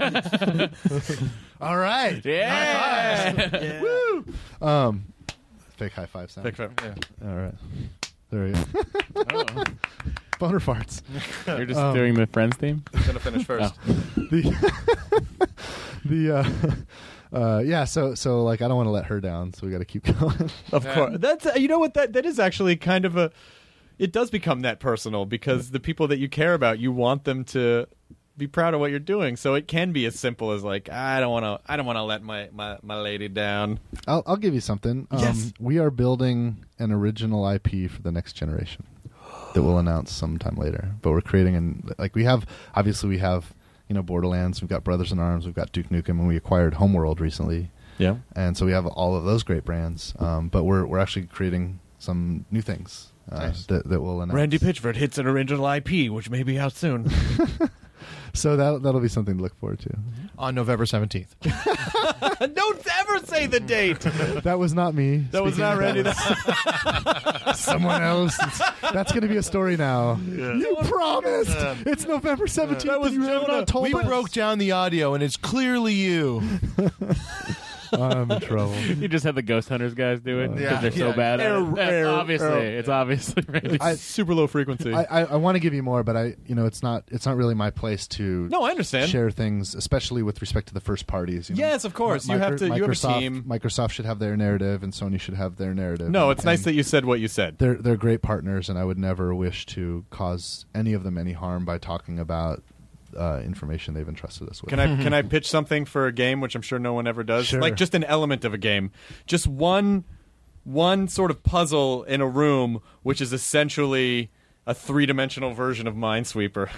All right, yeah. woo. Um, fake high five sound. Big fan. Yeah. All right, there we go. Oh. Boner farts. You're just Um, doing the Friends theme? Gonna finish first. the the uh, uh, yeah. So so like I don't want to let her down, so we got to keep going. Of course. That's uh, you know what that that is actually kind of a it does become that personal because the people that you care about, you want them to be proud of what you're doing. So it can be as simple as like I don't want to I don't want to let my, my, my lady down. I'll, I'll give you something. Um, Yes. We are building an original I P for the next generation that we'll announce sometime later. But we're creating an like we have obviously we have you know Borderlands, we've got Brothers in Arms, we've got Duke Nukem, and we acquired Homeworld recently. Yeah. And so we have all of those great brands. Um, but we're we're actually creating some new things uh, Nice. that that we'll announce. Randy Pitchford hits an original I P, which may be out soon. So that that'll be something to look forward to. On November seventeenth. Don't ever say the date. That was not me. That was speaking not of Randy. that. Someone else. It's- that's going to be a story now. You promised. It's November seventeenth. That was and you have Jonah. not told We us. broke down the audio, and it's clearly you. I'm in trouble. You just had the Ghost Hunters guys do it because Yeah. they're so Yeah. bad at Error, it. That's error, obviously, error. it's obviously Randy. I- Super low frequency. I, I, I want to give you more, but I, you know, it's not it's not really my place to no, I understand. share things, especially with respect to the first parties. You know? Yes, of course. Mi- You have Micro- to- you have a Microsoft, team. Microsoft should have their narrative, and Sony should have their narrative. No, and- it's nice and that you said what you said. they're they're great partners, and I would never wish to cause any of them any harm by talking about uh, information they've entrusted us with. Can I can I pitch something for a game, which I'm sure no one ever does? Sure. Like just an element of a game, just one one sort of puzzle in a room, which is essentially a three dimensional version of Minesweeper,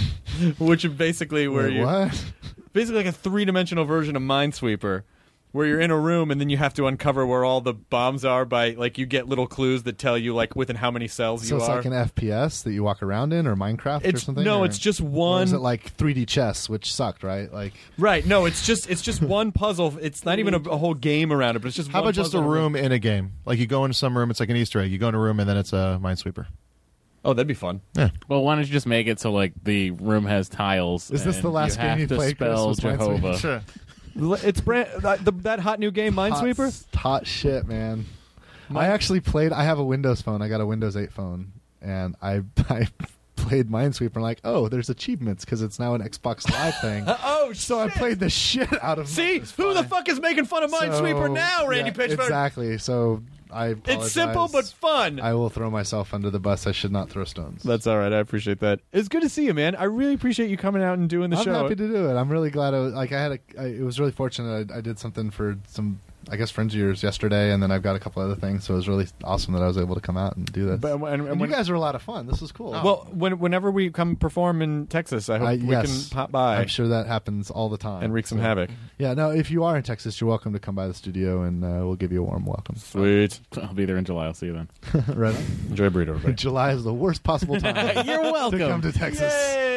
which is basically where Wait, you what? basically like a three dimensional version of Minesweeper. Where you're in a room and then you have to uncover where all the bombs are by like you get little clues that tell you like within how many cells So you it's are. like an F P S that you walk around in, or Minecraft, or It's- something. no, or- it's just or one- is it like three D chess, which sucked, right? Like, Right? No, it's just it's just one puzzle. It's not even a, a whole game around it, but it's just How one about just a puzzle room in a game? Like you go into some room, it's like an Easter egg. You go in a room and then it's a Minesweeper. Oh, that'd be fun. Yeah. Well, why don't you just make it so like the room has tiles? Is this and the last you game have you to played, Chris, spell was Minesweeper? Jehovah? Sure. It's brand that, the, that hot new game, Minesweeper. Hot, hot shit, man. I actually played. I have a Windows phone. I got a Windows eight phone, and I I played Minesweeper. And like, oh, there's achievements because it's now an Xbox Live thing. Oh, So I shit. played the shit out of. See, It's who the fine. fuck is making fun of Minesweeper So, now, Randy yeah, Pitchford? Exactly. So I. It's simple but apologize. fun. I will throw myself under the bus. I should not throw stones. That's all right. I appreciate that. It's good to see you, man. I really appreciate you coming out and doing the I'm show. happy to do it. I'm really glad. I was, like I had a. I, it was really fortunate. I, I did something for some, I guess, friends of yours yesterday, and then I've got a couple other things. So it was really awesome that I was able to come out and do this. But- and- and and you when- guys were a lot of fun. This was cool. Well, when, whenever we come perform in Texas, I hope I- we yes. can pop by I'm sure that happens all the time and wreak some So- havoc. Yeah, no. If you are in Texas, you're welcome to come by the studio, and uh, we'll give you a warm welcome. Sweet. I'll be there in July. I'll see you then. Right. on. Enjoy a burrito, everybody. July is the worst possible time. You're welcome. to come to Texas.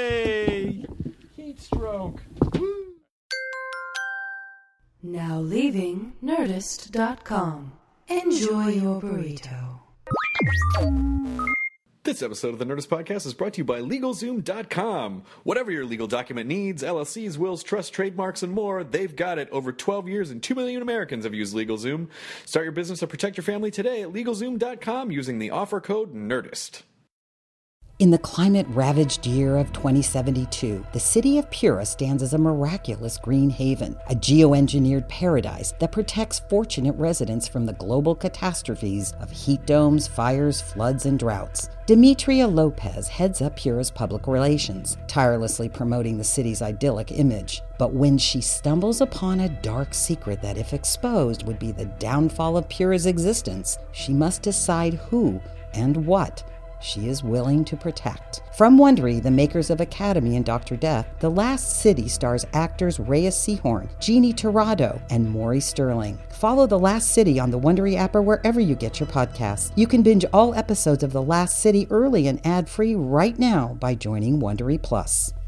Yay! Heat stroke. Now leaving Nerdist dot com. Enjoy your burrito. This episode of the Nerdist Podcast is brought to you by LegalZoom dot com. Whatever your legal document needs, L L Cs, wills, trusts, trademarks, and more, they've got it. Over twelve years and two million Americans have used LegalZoom. Start your business or protect your family today at LegalZoom dot com using the offer code NERDIST. In the climate-ravaged year of twenty seventy-two, the city of Pura stands as a miraculous green haven, a geoengineered paradise that protects fortunate residents from the global catastrophes of heat domes, fires, floods, and droughts. Demetria Lopez heads up Pura's public relations, tirelessly promoting the city's idyllic image. But when she stumbles upon a dark secret that, if exposed, would be the downfall of Pura's existence, she must decide who and what she is willing to protect. From Wondery, the makers of Academy and Doctor Death, The Last City stars actors Reyes Sehorn, Jeannie Torrado, and Maury Sterling. Follow The Last City on the Wondery app or wherever you get your podcasts. You can binge all episodes of The Last City early and ad-free right now by joining Wondery Plus.